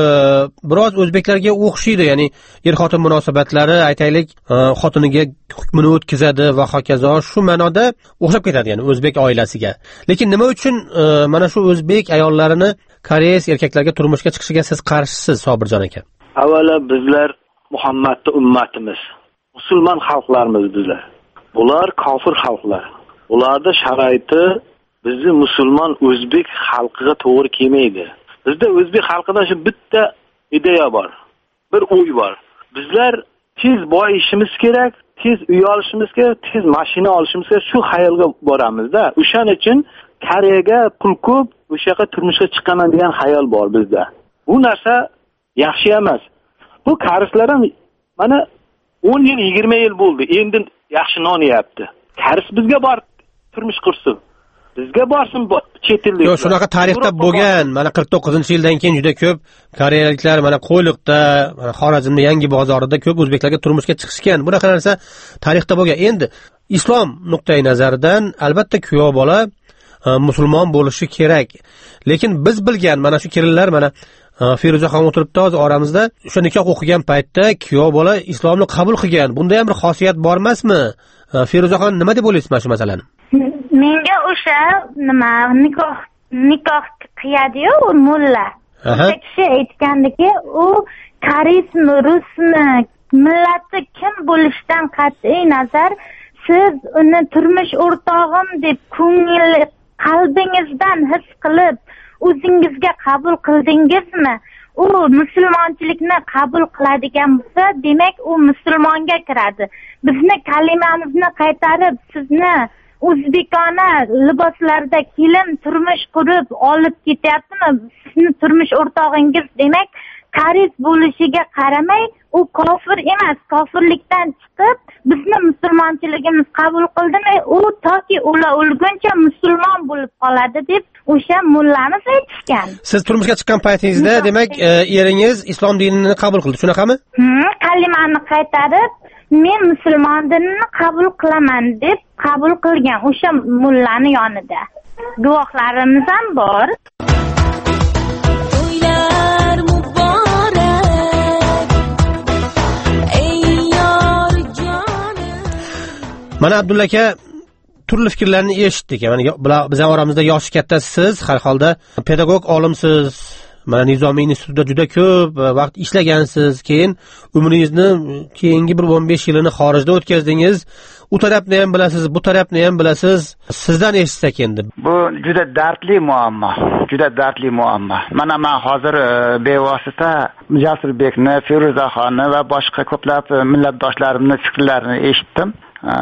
K: biroz o'zbeklarga o'xshaydi. Ya'ni er-xotin munosabatlari, aytaylik, xotiniga hukmini o'tkazadi va hokazo, shu ma'noda o'xshab ketadi, ya'ni o'zbek oilasiga. Lekin nima uchun mana shu o'zbek ayollarini koreys erkaklarga turmushga chiqishiga siz qarshisiz, Sobirjon aka?
L: Avvalo, bizlar Muhammadning ummatimiz. Musulmon xalqlarimiz bizlar. Bular kofir xalqlar. Ularda sharoiti bizni musulmon o'zbek xalqiga to'g'ri kelmaydi. Bizda o'zbek xalqidan shu bitta ideya bor. Bir o'y bor. Bizlar tez boyishimiz kerak, tez uy olishimiz kerak, tez mashina olishimiz kerak, shu xayolga boramizda. O'shaning uchun Koreyaga pul ko'p, o'sha yoqqa turmushga chiqaman degan xayol bor bizda. Bu narsa yaxshi emas. Bu koreyslar ham mana o'n yil, yigirma yil bo'ldi. Endi yaxshi nonyapti. Koreys bizga bor turmush qursin.
N: bizga borsin chet ellik.
K: Yo'q, shunaqa tarixda bo'lgan. Mana qirq to'qqizinchi yildan keyin juda ko'p koreyaliklar mana Qo'yliqda, mana Xorazmda yangi bozorida ko'p o'zbeklarga turmushga chiqishgan. Bunaqa narsa tarixda bo'lgan. Endi islom nuqtai nazaridan albatta kuyov bola musulmon bo'lishi kerak. Lekin biz bilgan mana shu kelinlar mana Feruzaxon o'tiribdi hozir oramizda. O'sha nikoh o'qigan paytda kuyov bola islomni qabul qilgan. Bunda ham bir xosiyat bor emasmi? Feruzaxon nima deb o'ylaysiz mana shu masalani?
C: Menga o'sha nima nikoh nikoh qiyadi-yu mulla. O'sha kishi aytgandiki, u koreysmi, rusmi, millati kim bo'lishidan qat'iy nazar siz uni turmush o'rtog'im deb ko'ngil qalbingizdan his qilib o'zingizga qabul qildingizmi? U musulmonchilikni qabul qiladigan bo'lsa, demak u musulmonga kiradi. Bizni kalimamizni qaytarib, sizni o'zbekona liboslarda kelin turmush qurib olib ketyaptimi? Sizni turmush o'rtog'ingiz demak koreys bo'lishiga qaramay u kofir emas, kofirlikdan chiqib bizni musulmonchiligimiz qabul qildimi, u toki o'la o'lguncha musulmon bo'lib qoladi deb o'sha mullamiz aytishgan.
K: Siz turmushga chiqqan paytingizda demak eringiz islom dinini qabul qildi, shunaqami?
C: Hmm, kalimani qaytarib men musulmon dinini qabul qilaman deb qabul qilgan o'sha mullani yonida. Guvohlarimiz ham bor.
K: Mana Abdulla aka turli fikrlarni eshitdik. Mana biz oramizda yoshi kattasiz, har holda pedagog olimsiz. Mana Nizomiy institutida juda ko'p vaqt ishlagansiz. Keyin umringizni keyingi bir o'n besh yilini xorijda o'tkazdingiz. U tarafni ham bilasiz, bu tarafni ham bilasiz. Sizdan eshitsak endi.
O: Bu juda dardli muammo, juda dardli muammo. Mana men hozir bevosita Jasurbekni, Feruzaxonni va boshqa ko'plab millatdoshlarimning fikrlarini eshitdim.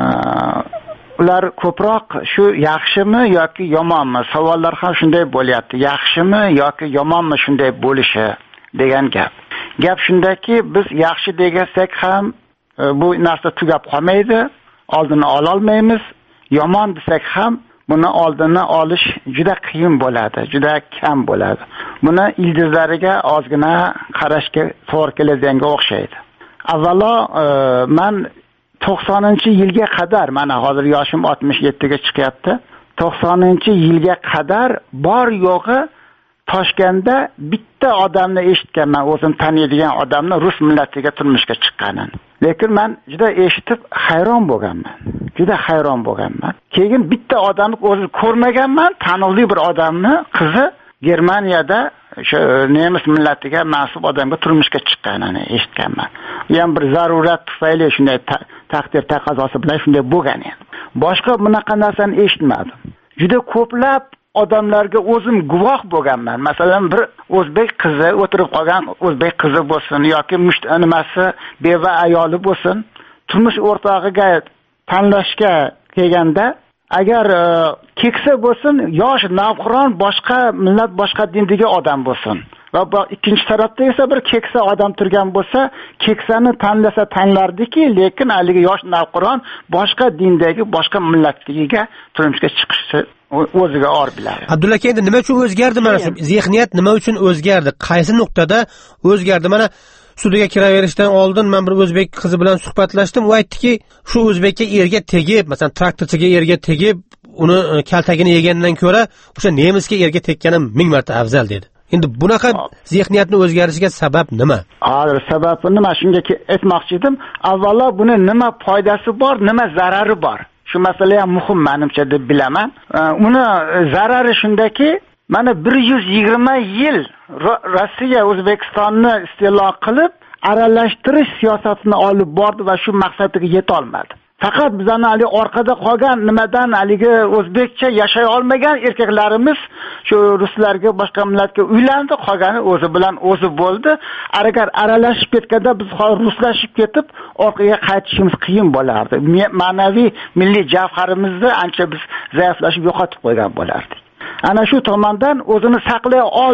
O: Ular ko'proq shu yaxshimi yoki yomonmi savollar ham shunday bo'lyapti. Yaxshimi yoki yomonmi shunday bo'lishi degan gap. Gap shundaki, biz yaxshi degasak ham bu narsa tugab qolmaydi, oldini ola olmaymiz. Yomon desak ham buni oldini olish juda qiyin bo'ladi, juda kam bo'ladi. Buni ildizlariga ozgina qarashga to'g'ri keladiganga o'xshaydi. Avvalo men to'qsoninchi yilga qadar, mana hozir yoshim oltmish yettiga chiqyapti. to'qsoninchi yilga qadar bor yo'g'i Toshkentda bitta odamni eshitganman, o'zim taniydigan odamni rus millatiga turmushga chiqqanini. Lekin men juda eshitib hayron bo'lganman. Juda hayron bo'lganman. Keyin bitta odamni o'zim ko'rmaganman, taniqli bir odamni qizi Germaniyada o'sha nemis millatiga mansub odamga turmushga chiqqanini eshitganman. Ham bir zarurat tufayli shunday taqdir taqozosi bilan shunday bo'lgan edi. Boshqa bunaqa narsani eshitmadim. Juda ko'plab odamlarga o'zim guvoh bo'lganman. Masalan, bir o'zbek qizi o'tirib qolgan o'zbek qizi bo'lsin yoki nimasi beva ayoli bo'lsin, turmush o'rtog'iga tanlashga kelganda agar keksa bo'lsin, yosh, navqiron, boshqa millat, boshqa dindagi odam bo'lsin. Va ikkinchi tarafda esa bir keksa odam turgan bo'lsa, keksani tanlasa tanlardiki, lekin haligi yosh navqiron boshqa dindagi, boshqa millatligiga turmushga chiqishi o'ziga or biladi.
K: Abdulla aka, endi nima uchun o'zgardi mana shu zehniyat, nima uchun o'zgardi? Qaysi nuqtada o'zgardi? Mana studiyaga kiraverishdan oldin men bir o'zbek qizi bilan suhbatlashdim. U aytdiki, shu o'zbekka erga tegib, masalan, traktorchiga erga tegib, uni kaltagini yegandan ko'ra, o'sha nemisga erga tekkanim ming marta afzal dedi. Endi bunaqa zehniyatni o'zgarishiga sabab nima?
O: Hozir sababi nima? Shunga aytmoqchi edim. Avvalo buni nima foydasi bor, nima zarari bor? Shu masala ham muhim menimcha deb bilaman. Uni zarari shundaki, mana bir yuz yigirma yil Rossiya O'zbekistonni istilo qilib, aralashtirish siyosatini olib bordi va shu maqsadiga yeta olmadi. Faqat bizani hali orqada qolgan nimadan haligi o'zbekcha yashay olmagan erkaklarimiz shu ruslarga, boshqa millatga uylandi, qolgani o'zi bilan o'zi bo'ldi. Agar aralashib ketganda biz ruslashib ketib, orqaga qaytishimiz qiyin bo'lardi. Ma'naviy milliy javharimizni ancha biz zaiflashib yo'qotib qo'ygan bo'lardik. Ana shu tomondan o'zini saqlay oldi.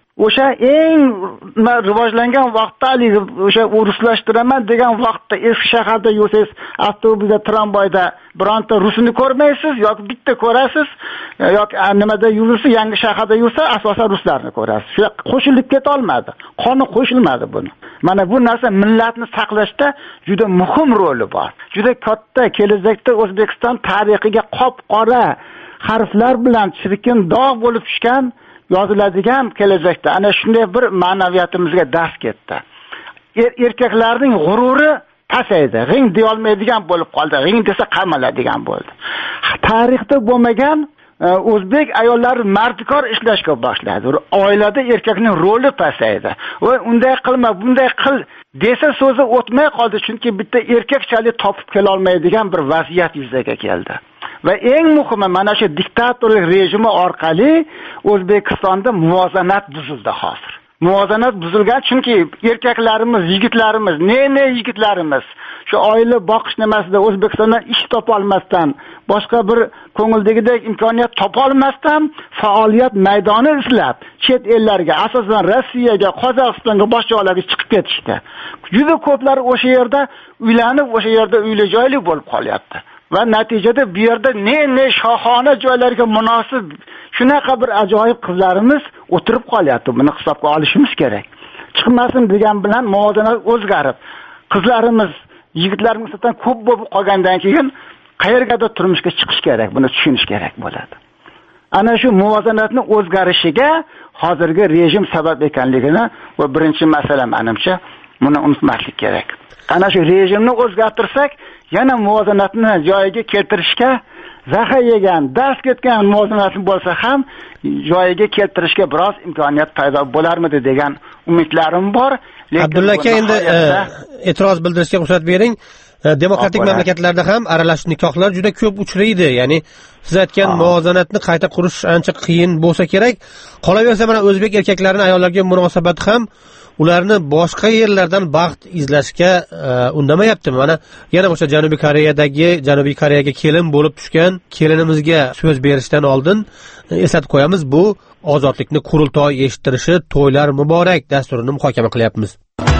O: o'sha eng rivojlangan vaqtda haligi o'sha ruslashtiraman degan vaqtda eski shaharda yursangiz, avtobusda, tramvayda bironta rusini ko'rmaysiz yoki bitta ko'rasiz, yoki nimada yursa, yangi shaharda yursa, asosan ruslarni ko'rasiz. Shu qo'shilib keta olmadi. Qonun qo'shilmadi buni. Mana bu narsa millatni saqlashda juda muhim roli bor. Juda katta kelajakda O'zbekiston tarixiga qop-qora harflar bilan chirkin dog' bo'lib tushgan yoziladigan kelajakda ana shunday bir ma'naviyatimizga dars ketdi. Er, erkaklarning g'ururi pasaydi, g'ing deya olmaydigan bo'lib qoldi, g'ing desa qamaladigan bo'ldi. Tarixda bo'lmagan o'zbek ayollari mardikor ishlashga boshladi. Oilada erkakning roli pasaydi. Va unday qilma, bunday qil desa so'zi o'tmay qoldi, chunki bitta erkakchalik topib kela olmaydigan bir vaziyat yuzaga keldi. Va eng muhimi mana shu diktatorlik rejimi orqali O'zbekistonda muvozanat buzildi hozir. Muvozanat buzilgan chunki erkaklarimiz, yigitlarimiz, ne-ne yigitlarimiz shu oila boqish nimasida O'zbekistondan ish topa olmasdan, boshqa bir ko'ngildagidek imkoniyat topa olmasdan faoliyat maydoni izlab, chet ellarga, asosan Rossiyaga, Qozog'istonga, boshqa joylarga chiqib ketishdi. Juda ko'plar o'sha yerda uylanib, o'sha yerda uyli joyli bo'lib qolyapti. Va natijada bu yerda ne-ne shohona joylarga munosib shunaqa bir ajoyib qizlarimiz o'tirib qolyapti. Buni hisobga olishimiz kerak. Chiqmasin degan bilan muvozanat o'zgarib, qizlarimiz, yigitlarimizdan ko'p bo'lib qolgandan keyin qayergadir turmushga chiqish kerak, buni tushunish kerak bo'ladi. Ana shu muvozanatning o'zgarishiga hozirgi rejim sabab ekanligini va birinchi masala menimcha buni unutmaslik kerak. Ana shu rejimni o'zgartirsak, yana muvozanatni joyiga keltirishga zaxa yegan, dars ketgan muvozanatni bo'lsa ham joyiga keltirishga biroz imkoniyat paydo bo'larmidi degan umidlarim bor.
K: Abdulla aka, endi e'tiroz bildirishga ruxsat bering. Demokratik mamlakatlarda ham aralashish nikohlar juda ko'p uchraydi. Ya'ni siz aytgan muvozanatni qayta qurish ancha qiyin bo'lsa kerak. Qolaversa, mana o'zbek erkaklarining ayollarga munosabati ham ularni boshqa yerlardan baxt izlashga undamayapti. Mana yana o'sha Janubiy Koreyadagi, Janubiy Koreyaga kelin bo'lib tushgan kelinimizga so'z berishdan oldin eslatib qo'yamiz, bu ozodlikni qurultoy eshittirishi to'ylar muborak dasturini muhokama qilyapmiz.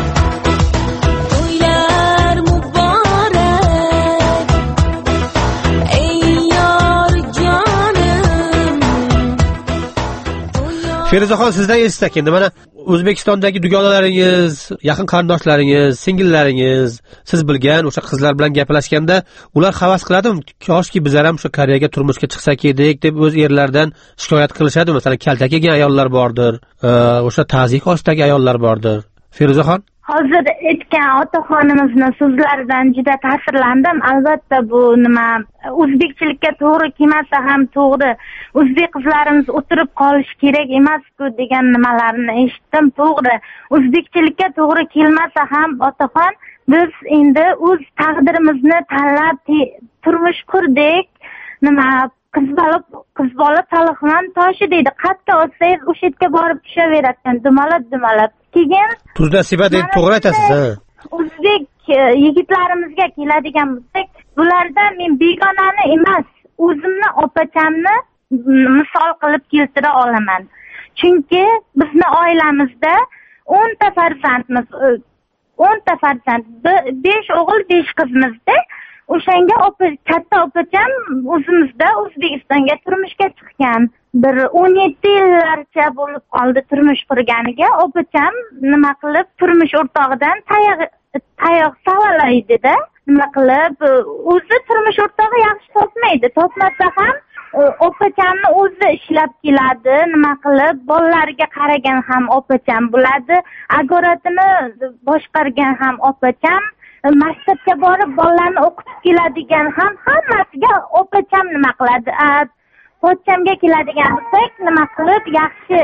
K: Feruzaxon, sizdan eshitsak endi, mana O'zbekistondagi dugonalaringiz, yaqin qarindoshlaringiz, singillaringiz, siz bilgan o'sha qizlar bilan gaplashganda ular havas qiladimi? Koshki bizlar ham shu Koreyaga turmushga chiqsak edik deb o'z erlaridan shikoyat qilishadi. Masalan, kaltak yegan ayollar bordir, o'sha ta'zik oshdagi ayollar bordir. Feruzaxon?
C: Hozir aytgan otaxonimizni so'zlaridan juda ta'sirlandim. Albatta bu nima o'zbekchilikka to'g'ri kelmasa ham to'g'ri. O'zbek qizlarimiz o'tirib qolish kerak emas-ku degan nimalarni eshitdim. To'g'ri. O'zbekchilikka to'g'ri kelmasa ham otaxon, biz endi o'z taqdirimizni tanlab turmush qurdik. Nima qiz bola qiz bola talixman toshi deydi. Qatta olsangiz o'sha yerga borib tushaveradi, dumalab dumalab. Keyin
K: Tuzdasiba deb to'g'ri aytasiz, ha.
C: O'zbek yigitlarimizga keladigan bo'lsak, bulardan men begonani emas, o'zimni opachamni misol qilib keltira olaman. Chunki bizni oilamizda o'n ta farzandmiz, o'n ta farzand, besh o'g'il, besh qizmizda. O'shanga katta opacham o'zimizda O'zbekistonga turmushga chiqqan. Bir o'n yetti yillarcha bo'lib qoldi turmush qurganiga. Opacham nima qilib turmush o'rtog'idan tayoq tayoq savalaydi-da. Nima qilib o'zi turmush o'rtog'i yaxshi topmaydi. Topmasa ham opachamni o'zi ishlab keladi. Nima qilib bolalarga qaragan ham opacham bo'ladi. Agoratini boshqargan ham opacham. Maktabga borib bolalarni o'qitib keladigan ham hammasiga opacham nima qiladi. Pochchamga keladigan bo'lsak, nima qilib yaxshi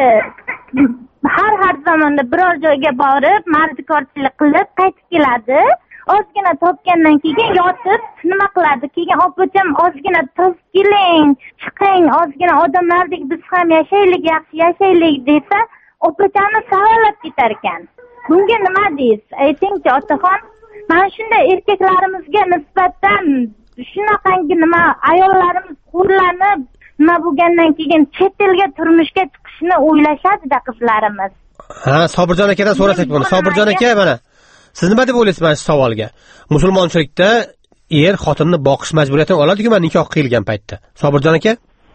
C: har har zamonda biror joyga borib mardikorchilik qilib qaytib keladi. Ozgina topgandan keyin yotib nima qiladi? Keyin opacham ozgina topib keling, chiqing, ozgina odamlardek biz ham yashaylik, yaxshi yashaylik desa, opachamni savalab ketar ekan. Bunga nima deysiz? Aytingchi otaxon. Mana shunday erkaklarimizga nisbatan shunaqangi nima ayollarimiz xo'rlanib, nima bo'lgandan keyin chet elga turmushga chiqishni o'ylashadida qizlarimiz.
K: Ha, Sobirjon akadan so'rasak buni. Sobirjon aka, mana siz nima deb o'ylaysiz mana shu savolga? Musulmonchilikda er xotinni boqish majburiyatini oladi-ku, mana nikoh qilgan paytda. Sobirjon aka?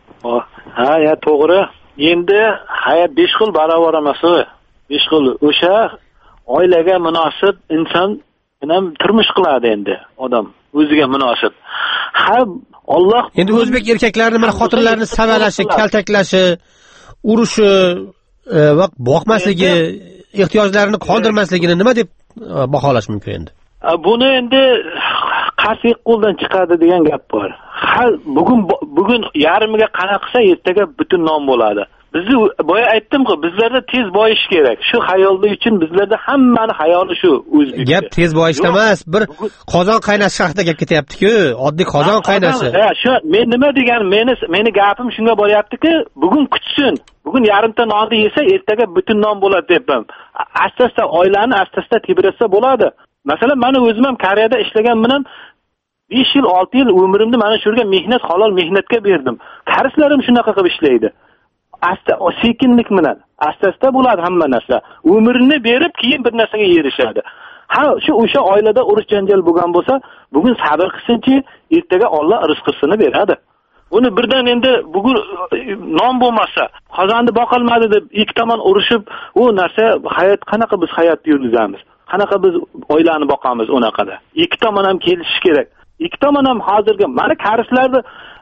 L: Ha, ya to'g'ri. Endi hayot besh xil barobar emas. besh xil o'sha oilaga munosib inson bilan turmush qiladi endi odam o'ziga munosib. Ha, Alloh
K: endi o'zbek erkaklarini mana xotinlarni savalashi, kaltaklashi, urishi va boqmasligi, ehtiyojlarini qondirmasligini nima deb baholash mumkin endi?
L: Buni endi qarsi qo'ldan chiqadi degan gap bor. Ha, bugun bugun yarmiga qana qilsa, ertaga butun non bo'ladi. Bizni boya aytdim-ku, bizlarda tez boyish kerak. Shu xayolda uchun bizlarda hammani xayoli shu o'zbek.
K: Gap tez boyishda emas, bir qozon qaynash haqida gap ketyapti-ku. Oddiy qozon qaynashi.
L: Ha, shu men nima deganim, meni meni gapim shunga boryapti-ki, bugun kutsin. Bugun yarimta nonni yesa, ertaga butun non bo'ladi debman. Asta-asta oilani asta-asta tebratsa bo'ladi. Masalan, meni o'zim ham Koreyada ishlagan bilan besh yil, olti yil umrimni mana shu yerga mehnat, halol mehnatga berdim. Qarislarim shunaqa qilib ishlaydi. Asta sekinlik bilan, asta-asta bo'ladi hamma narsa. Umrini berib, keyin bir narsaga erishadi. Ha, shu o'sha oilada urush janjal bo'lgan bo'lsa, bugun sabr qilsinchi, ertaga Alloh rizqisini beradi. Buni birdan endi bugun non bo'lmasa, qozonni boqolmadi deb ikki tomon urushib, u narsa hayot qanaqa biz hayot yurgizamiz? Qanaqa biz oilani boqamiz unaqada? Ikki tomon ham kelishish kerak. Ikki tomon ham hozirgi mana qarislarni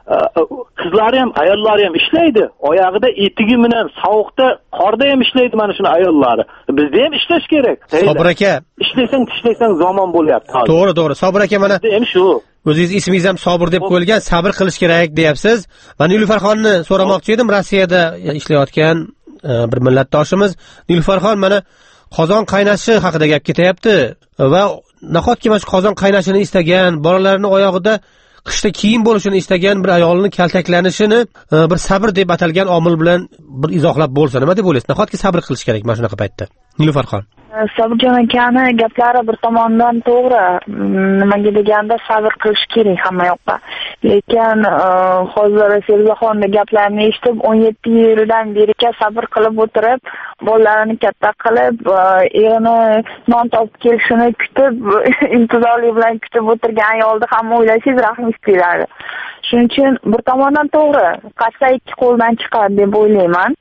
L: qizlari ham, ayollari ham ishlaydi. Oyog'ida etigi bilan sovuqda, qorda ham ishlaydi mana shuni ayollari. Bizda ham ishlash kerak.
K: Sobir aka,
L: ishlasang, ishlasang zamon bo'lyapti.
K: To'g'ri, to'g'ri. Sobir aka, mana
L: ham shu.
K: O'zingiz ismingiz ham Sobir deb qo'yilgan, sabr qilish kerak deyapsiz. Men Niluffarxonni so'ramoqchi edim, Rossiyada ishlayotgan bir millatdoshimiz. Niluffarxon, mana qozon qaynashi haqida gap ketyapti va nahotki mana shu qozon qaynashini istagan, bolalarini oyog'ida qishda kiyim bo'lishini istagan bir ayolning kaltaklanishini bir sabr deb atalgan omil bilan bir izohlab bo'lsa, nima deb o'ylaysiz? Nahotki sabr qilish kerak mana shunaqa paytda? Niluffarxon.
B: Sobirjon akani gaplari bir tomondan to'g'ri. Nimaga deganda sabr qilish kerak hamma yoqqa. Lekin hozir Ferzaxonning gaplarini eshitib, o'n yetti yildan beri sabr qilib o'tirib, bolalarini katta qilib, erini non topib kelishini kutib, intizorlik bilan kutib o'tirgan ayolni hamma o'ylashingiz rahmingiz keladi. Shuning uchun bir tomondan to'g'ri, qassa ikki qo'ldan chiqadi deb o'ylayman.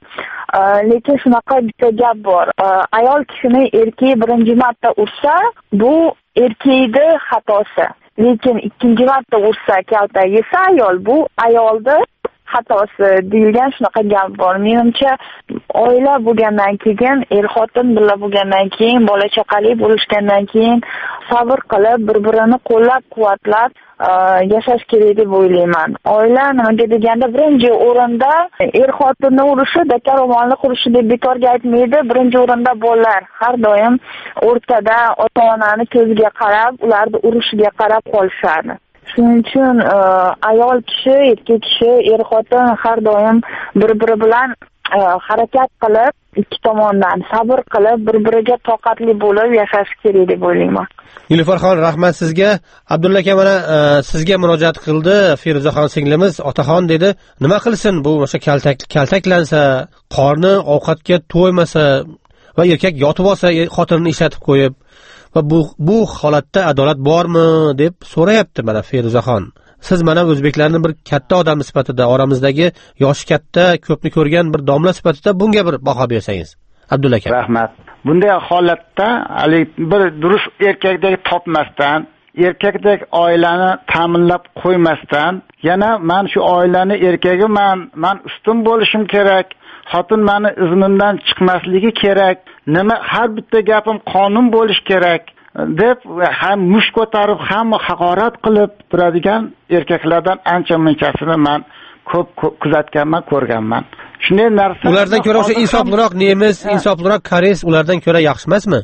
B: Lekin shunaqa bitta gap bor. Ayol kishini erkak birinchi marta ursa, bu erkakning xatosi. Lekin ikkinchi marta ursa, kaltak yesa ayol, bu ayolning xatosi deyilgan shunaqa gap bor. Menimcha, oila bo'lgandan keyin, er-xotin birga bo'lgandan keyin, bola chaqali bo'lishgandan keyin sabr qilib, bir-birini qo'llab-quvvatlab yashash kerak deb o'ylayman. Oila nimaga deganda birinchi o'rinda er-xotinni urushi, dakaromonli qurishi deb bekorga aytmaydi. Birinchi o'rinda bolalar har doim o'rtada ota-onani ko'ziga qarab, ularni urushiga qarab qolishadi. Shuning uchun ayol kishi, erkak kishi, er-xotin har doim bir-biri bilan harakat qilib, ikki tomondan sabr qilib, bir-biriga toqatli bo'lib yashash kerak deb o'ylayman.
K: Niluffarxon, rahmat sizga. Abdulla aka mana sizga murojaat qildi. Feruzaxon singlimiz, otaxon dedi, nima qilsin bu o'sha kaltak kaltaklansa, qorni ovqatga to'ymasa va erkak yotib olsa, xotinini ishlatib qo'yib va bu bu holatda adolat bormi deb so'rayapti mana Feruzaxon. Siz mana o'zbeklarning bir katta odam sifatida, oramizdagi yoshi katta, ko'pni ko'rgan bir domla sifatida bunga bir baho bersangiz. Abdulla aka.
O: Rahmat. Bunday holatda hali bir durust erkakdek topmasdan, erkakdek oilani ta'minlab qo'ymasdan, yana men shu oilani erkagi men, men ustun bo'lishim kerak, xotin meni izmimdan chiqmasligi kerak, nima har bitta gapim qonun bo'lish kerak deb ham mush ko'tarib, ham haqorat qilib turadigan erkaklardan ancha munchasini men ko'p kuzatganman, ko'rganman. Shunday narsa.
K: Ulardan ko'ra o'sha insofliroq nemis, insofliroq koreys ulardan ko'ra yaxshi emasmi?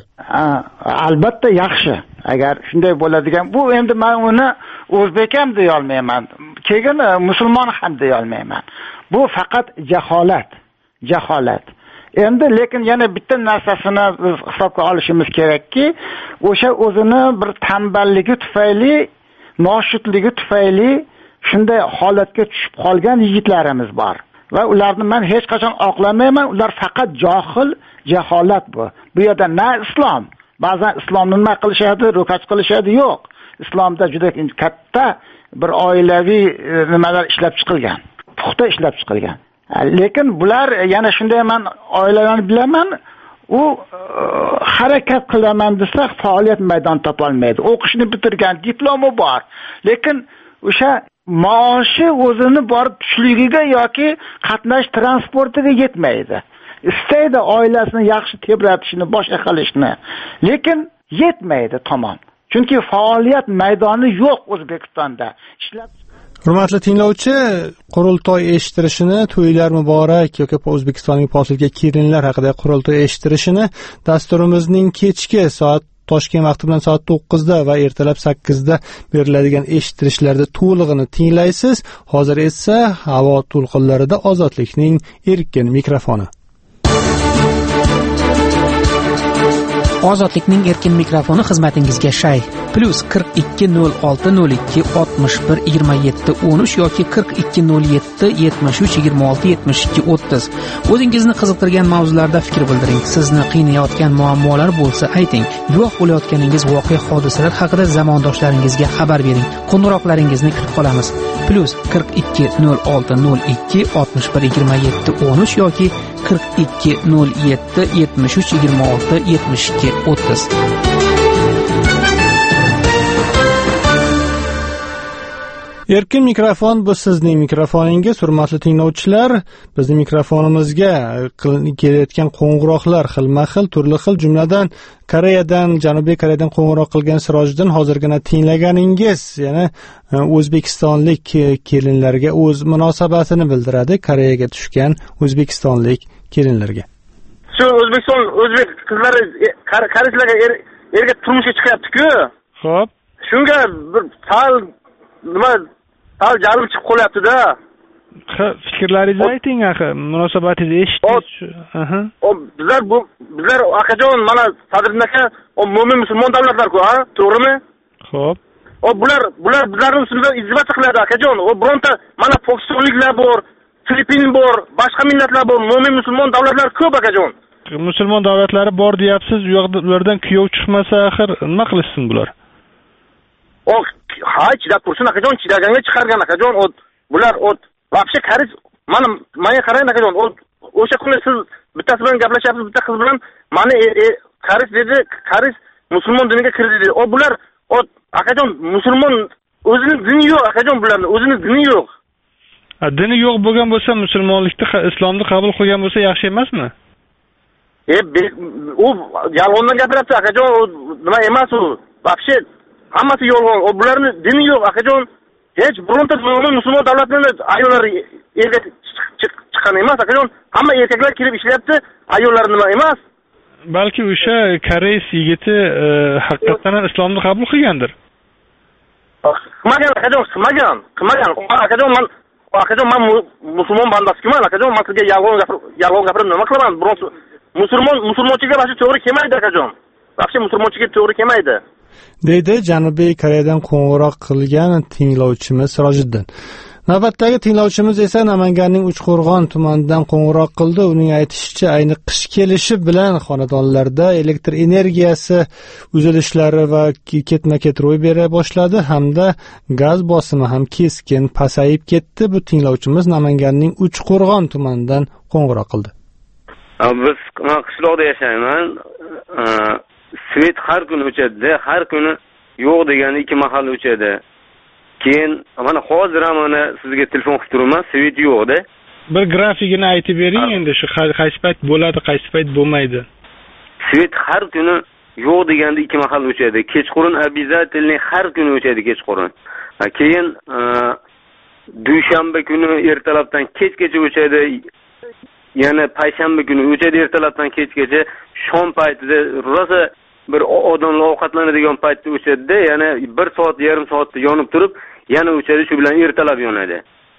O: Albatta yaxshi. Agar shunday bo'ladigan, bu endi men uni o'zbek ham deya olmayman, keyin musulmon ham deya olmayman. Bu faqat jaholat, jaholat. Endi lekin yana bitta narsasini hisobga olishimiz kerakki, o'sha o'zini bir tamballigi tufayli, noshudligi tufayli shunday holatga tushib qolgan yigitlarimiz bor va ularni men hech qachon oqlamayman. Ular faqat johil, jaholat bu. Bu yerda na islom, ba'zan islomni nima qilishadi, ro'kach qilishadi, yo'q. Islomda juda katta bir oilaviy nimalar ishlab chiqilgan, puxta ishlab chiqilgan. Lekin bular yana shunday, men oilalarni bilaman, u harakat qilaman desa faoliyat maydon topolmaydi. O'qishni bitirgan, diplomi bor, lekin o'sha maoshi o'zini borib tushligiga yoki qatnash transportiga yetmaydi. Istaydi oilasini yaxshi tebratishni, boshqa qilishni, lekin yetmaydi tamom. Chunki faoliyat maydoni yo'q O'zbekistonda. Ishlab
A: Hurmatli tinglovchi, qurultoy eshittirishini, to'ylar muborak yoki O'zbekistonning posilka kelinlar haqida qurultoy eshittirishini dasturimizning kechki soat Toshkent vaqti bilan soat to'qqizda va ertalab sakkizda beriladigan eshittirishlarda to'lig'ini tinglaysiz. Hozir esa havo to'lqinlarida Ozodlikning erkin mikrofoni.
P: Ozodlikning erkin mikrofoni xizmatingizga shay. Plus qirq ikki nol olti nol ikki oltmish bir yigirma yetti o'n uch yoki qirq ikki nol yetti yetmish uch yigirma olti yetmish ikki o'ttiz. O'zingizni qiziqtirgan mavzularda fikr bildiring. Sizni qiynayotgan muammolar bo'lsa ayting. Guvoh bo'layotganingiz voqea hodisalar haqida zamondoshlaringizga xabar bering. Qo'ng'iroqlaringizni kutib qolamiz. Plus qirq ikki nol olti nol ikki oltmish bir yigirma yetti o'n uch yoki qirq ikki nol yetti yetmish uch yigirma olti yetmish ikki o'ttiz.
A: Erkin mikrofon bu sizning mikrofoningiz. Hurmatli tinglovchilar, bizning mikrofonimizga kelayotgan qo'ng'iroqlar xilma-xil, turli xil, jumladan Koreyadan, Janubiy Koreyadan qo'ng'iroq qilgan Sirojiddin hozirgina tinglaganingiz, ya'ni o'zbekistonlik kelinlarga o'z munosabatini bildiradi, Koreyaga tushgan o'zbekistonlik kelinlarga.
D: Shu O'zbekiston o'zbek qizlari koreyslarga erga turmushga chiqyapti-ku.
M: Xo'p.
D: Shunga bir sal nima sal jarim chiqib qolyapti-da.
M: Fikrlaringizni ayting, axir munosabatingizni eshitdik. Aha.
D: O bizlar bu bizlar akajon mana Sadriddin aka, o mo'min musulmon davlatlar-ku, ha? To'g'rimi?
M: Xo'p.
D: O bular bular bizlarning ustimizda izbat qiladi akajon. O bironta mana Pokistonliklar bor, Filippin bor, boshqa millatlar bor, mo'min musulmon davlatlar ko'p akajon.
M: Musulmon davlatlari bor deyapsiz, ulardan kuyov chiqmasa axir nima qilsin bular?
D: O ha, chidab tursin akajon, chidaganga chiqargan akajon. O bular o вообще karis mana menga qarang akajon, o o'sha kuni siz bittasi bilan gaplashyapsiz, bitta qiz bilan mani karis dedi, karis musulmon diniga kirdi dedi. O bular o akajon musulmon o'zining dini yo'q akajon, bularning o'zining dini yo'q.
M: Ha, dini yo'q bo'lgan bo'lsa, musulmonlikni, islomni qabul qilgan bo'lsa yaxshi emasmi?
D: E, u yolg'ondan gapiryapti akajon, nima emas u. Вообще hammasi yolg'on. O bularning dini yo'q akajon. Hech bironta musulmon davlatlarning ayollari erga chiqqan emas akajon. Hamma erkaklar kirib ishlayapti, ayollar nima emas.
M: Balki o'sha koreys yigiti haqiqatan islomni qabul qilgandir.
D: Qilmagan akajon, qilmagan, qilmagan. Akajon men akajon men musulmon bandasiman akajon, men sizga yolg'on gapirib, yolg'on gapirib nima qilaman? Biroq musulmon musulmonchiga boshqa to'g'ri kelmaydi akajon. Boshqa musulmonchiga to'g'ri kelmaydi.
A: Deydi Janubiy Koreyadan qo'ng'iroq qilgan tinglovchimiz Sirojiddin. Navbatdagi tinglovchimiz esa Namanganning Uchqo'rg'on tumanidan qo'ng'iroq qildi. Uning aytishicha, ayni qish kelishi bilan xonadonlarda elektr energiyasi uzilishlari va ketma-ket ro'y bera boshladi hamda gaz bosimi ham keskin pasayib ketdi. Bu tinglovchimiz Namanganning Uchqo'rg'on tumanidan qo'ng'iroq qildi.
Q: Biz qishloqda yashayman. Svet har kuni o'chadi, har kuni yo'q degani ikki mahal o'chadi. Keyin mana hozir ham mana sizga telefon qilib turaman, svet yo'q-da.
M: Bir grafikini aytib bering endi, shu qaysi payt bo'ladi, qaysi payt bo'lmaydi.
Q: Svet har kuni yo'q deganda ikki mahal o'chadi. Kechqurun обязательно har kuni o'chadi kechqurun. Keyin dushanba kuni ertalabdan kechgacha o'chadi. Yana payshanba kuni o'chadi ertalabdan kechgacha. Shom paytida rosa bir odamlar ovqatlanadigan paytda o'chadi-da, yana bir soat, yarim soatda yonib turib, yana o'chadi, shu bilan ertalab yonadi.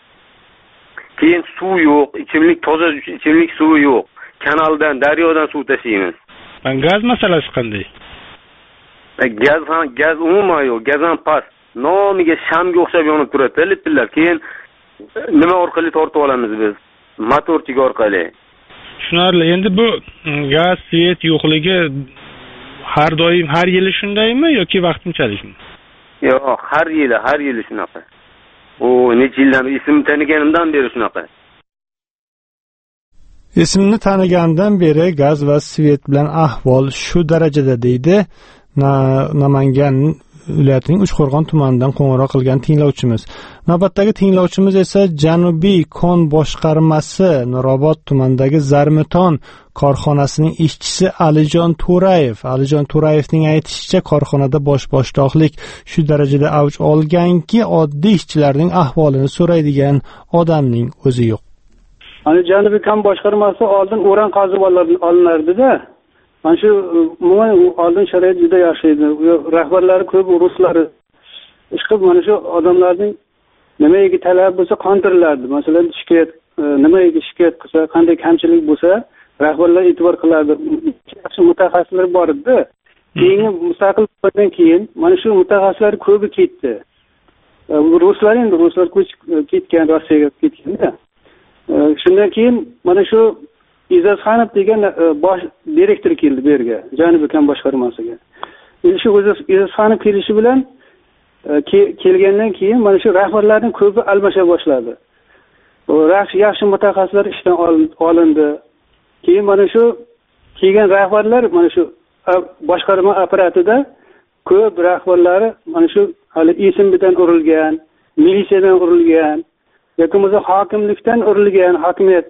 Q: Keyin suv yo'q, ichimlik toza ichimlik suvi yo'q. Kanaldan, daryodan suv tashiymiz.
M: Gaz masalasi qanday?
Q: Gaz ham, gaz umuman yo'q, gaz ham past. nomiga shamga o'xshab yonib turadi lipillar. Keyin nima orqali tortib olamiz biz? Motorchik orqali.
R: Tushunarli. Endi bu gaz, svet yo'qligi har doim, har yili shundaymi yoki vaqtinchalikmi?
Q: Yo'q, har yili, har yili shunaqa. O, necha yildan ismini taniganimdan beri shunaqa.
A: Esimni tanigandan beri gaz va svet bilan ahvol shu darajada deydi Namangan viloyatining Uchqo'rg'on tumanidan qo'ng'iroq qilgan tinglovchimiz. Navbatdagi tinglovchimiz esa Janubiy kon boshqarmasi Nurobod tumanidagi Zarmiton korxonasining ishchisi Alijon To'rayev. Alijon To'rayevning aytishicha, korxonada bosh boshdoqlik shu darajada avj olganki, oddiy ishchilarning ahvolini so'raydigan odamning o'zi yo'q.
S: Mana Janubiy kon boshqarmasi oldin o'ran qazib olinardi-da. Mana shu umuman oldin sharoit juda yaxshi edi. Rahbarlari ko'p ruslar ishqib mana shu odamlarning nimaga talab bo'lsa qondiriladi. Masalan, shikoyat nimaga shikoyat qilsa, qanday kamchilik bo'lsa, rahbarlar e'tibor qilardi. Yaxshi mutaxassislar bor edi. Keyin mustaqil bo'lgandan keyin mana shu mutaxassislar ko'pi ketdi. Ruslar endi ruslar ketgan, Rossiyaga ketganda. Shundan keyin mana shu Izasxanov degan bosh direktor keldi bu yerga, Janubiy kon boshqarmasiga. Endi shu Izasxanov kelishi bilan kelgandan keyin mana shu rahbarlarning ko'pi almasha boshladi. Yaxshi yaxshi mutaxassislar ishdan olindi. Keyin mana shu kelgan rahbarlar mana shu boshqarma apparatida ko'p rahbarlari mana shu hali ismdan urilgan, militsiyadan urilgan, yoki bo'lmasa hokimlikdan urilgan, hokimiyat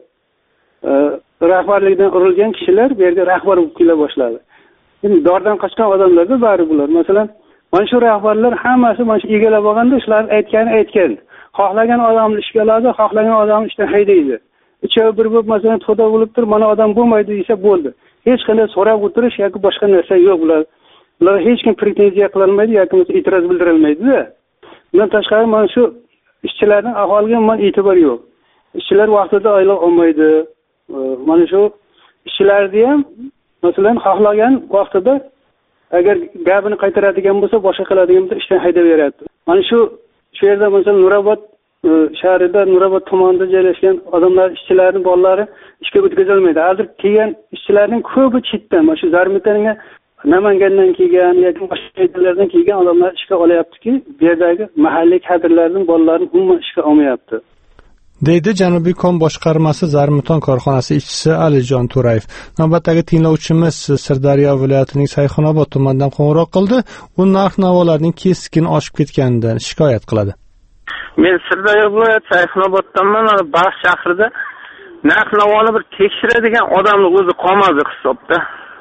S: rahbarlikdan urilgan kishilar bu yerga rahbar bo'lib kela boshladi. Endi dordan qochgan odamlarda bari bular. Masalan, mana shu rahbarlar hammasi mana shu egallab olganda shular aytgani aytgan. Xohlagan odamni ishga oladi, xohlagan odamni ishdan haydaydi. Uchovi bir bo'lib masalan to'da bo'lib turib, mana odam bo'lmaydi desa bo'ldi. Hech qanday so'rab o'tirish yoki boshqa narsa yo'q bular. Bular hech kim pretenziya qilolmaydi yoki e'tiroz bildirilmaydi-da. Bundan tashqari mana shu ishchilarning ahvoliga man e'tibor yo'q. Ishchilar vaqtida oylab olmaydi. Mana shu ishchilarni ham masalan xohlagan vaqtida agar gapini qaytaradigan bo'lsa, boshqa qiladigan bo'lsa ishdan haydab beradi. Mana shu shu yerda masalan Nurobod shahrida, Nurobod tumanida joylashgan odamlar, ishchilarning bolalari ishga o'tkazilmaydi. Hozir kelgan ishchilarning ko'pi chetdan, mana shu Zarmitonga Namangandan kelgan yoki boshqa joylardan kelgan odamlar ishga olyaptiki, bu yerdagi mahalliy kadrlarning bolalarini umuman ishga olmayapti.
A: deydi Janubiy kon boshqarmasi Zarmiton korxonasi ishchisi Alijon To'rayev. Navbatdagi tinglovchimiz Sirdaryo viloyatining Sayxunobod tumanidan qo'ng'iroq qildi. U narx-navolarning keskin oshib ketganidan shikoyat qiladi.
D: Men Sirdaryo viloyati Sayxunoboddanman, Bax shahrida narx-navoni bir tekshiradigan odamning o'zi qolmadi hisobda.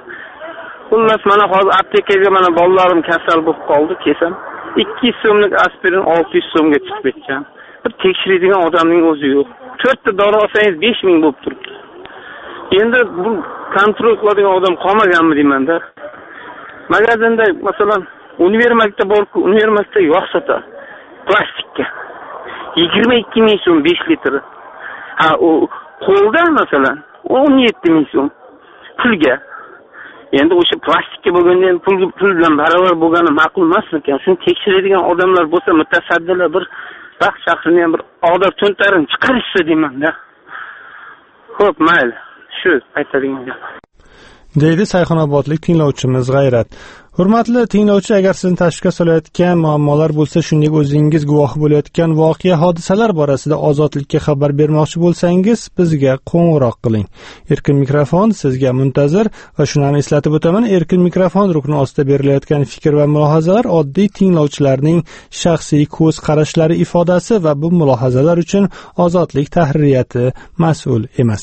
D: Xullas, mana hozir aptekaga mana bolalarim kasal bo'lib qoldi, kesam. ikki yuz so'mlik aspirin olti yuz so'mga chiqib ketgan. Bir tekshiradigan odamning o'zi yo'q. to'rtta dori olsangiz besh ming bo'lib turibdi. Endi bu kontrol qiladigan odam qolmaganmi deyman-da. Magazinda masalan Univermarktda bor-ku, Univermarktda yog' sotadi. Plastikka. yigirma ikki ming so'm besh litr. Ha, u qo'lda masalan o'n yetti ming so'm pulga. Endi o'sha plastikka bo'lganda ham pul pul bilan barobar bo'lgani ma'qul emas ekan. Shuni tekshiradigan odamlar bo'lsa, mutasaddilar bir Bax shahrini ham bir odam to'ntarini chiqarishsa deyman-da. Xo'p, mayli. Shu aytadigan gap.
A: deydi Sayxunobodlik tinglovchimiz G'ayrat. Hurmatli tinglovchi, agar sizni tashvishga solayotgan muammolar bo'lsa, shuningdek o'zingiz guvohi bo'layotgan voqea hodisalar borasida ozodlikka xabar bermoqchi bo'lsangiz, bizga qo'ng'iroq qiling. Erkin mikrofon sizga muntazir va shuni eslatib o'taman, Erkin mikrofon rukni ostida berilayotgan fikr va mulohazalar oddiy tinglovchilarning shaxsiy ko'z qarashlari ifodasi va bu mulohazalar uchun ozodlik tahririyati mas'ul emas.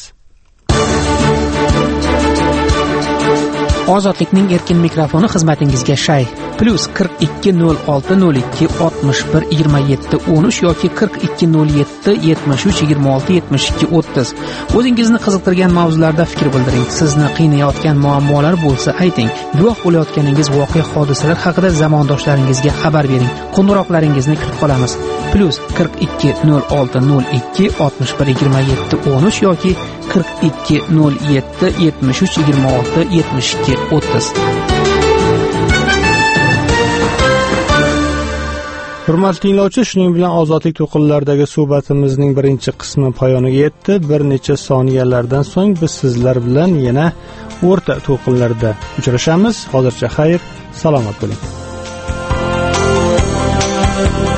P: Ozodlikning erkin mikrofoni xizmatingizga shay. Plus qirq ikki nol olti nol ikki oltmish bir yigirma yetti o'n uch yoki qirq ikki nol yetti yetmish uch yigirma olti yetmish ikki o'ttiz. O'zingizni qiziqtirgan mavzularda fikr bildiring. Sizni qiynayotgan muammolar bo'lsa ayting. Guvoh bo'layotganingiz voqea hodisalar haqida zamondoshlaringizga xabar bering. Qo'ng'iroqlaringizni kutib qolamiz. Plus qirq ikki nol olti nol ikki oltmish bir yigirma yetti o'n uch yoki qirq ikki nol yetti yetmish uch yigirma olti yetmish ikki o'ttiz.
A: Hurmatli tinglovchi, shuning bilan ozodlik to'lqinlaridagi suhbatimizning birinchi qismi poyoniga yetdi. Bir necha soniyalardan so'ng biz sizlar bilan yana o'rta to'lqinlarda uchrashamiz. Hozircha xayr, salomat bo'ling.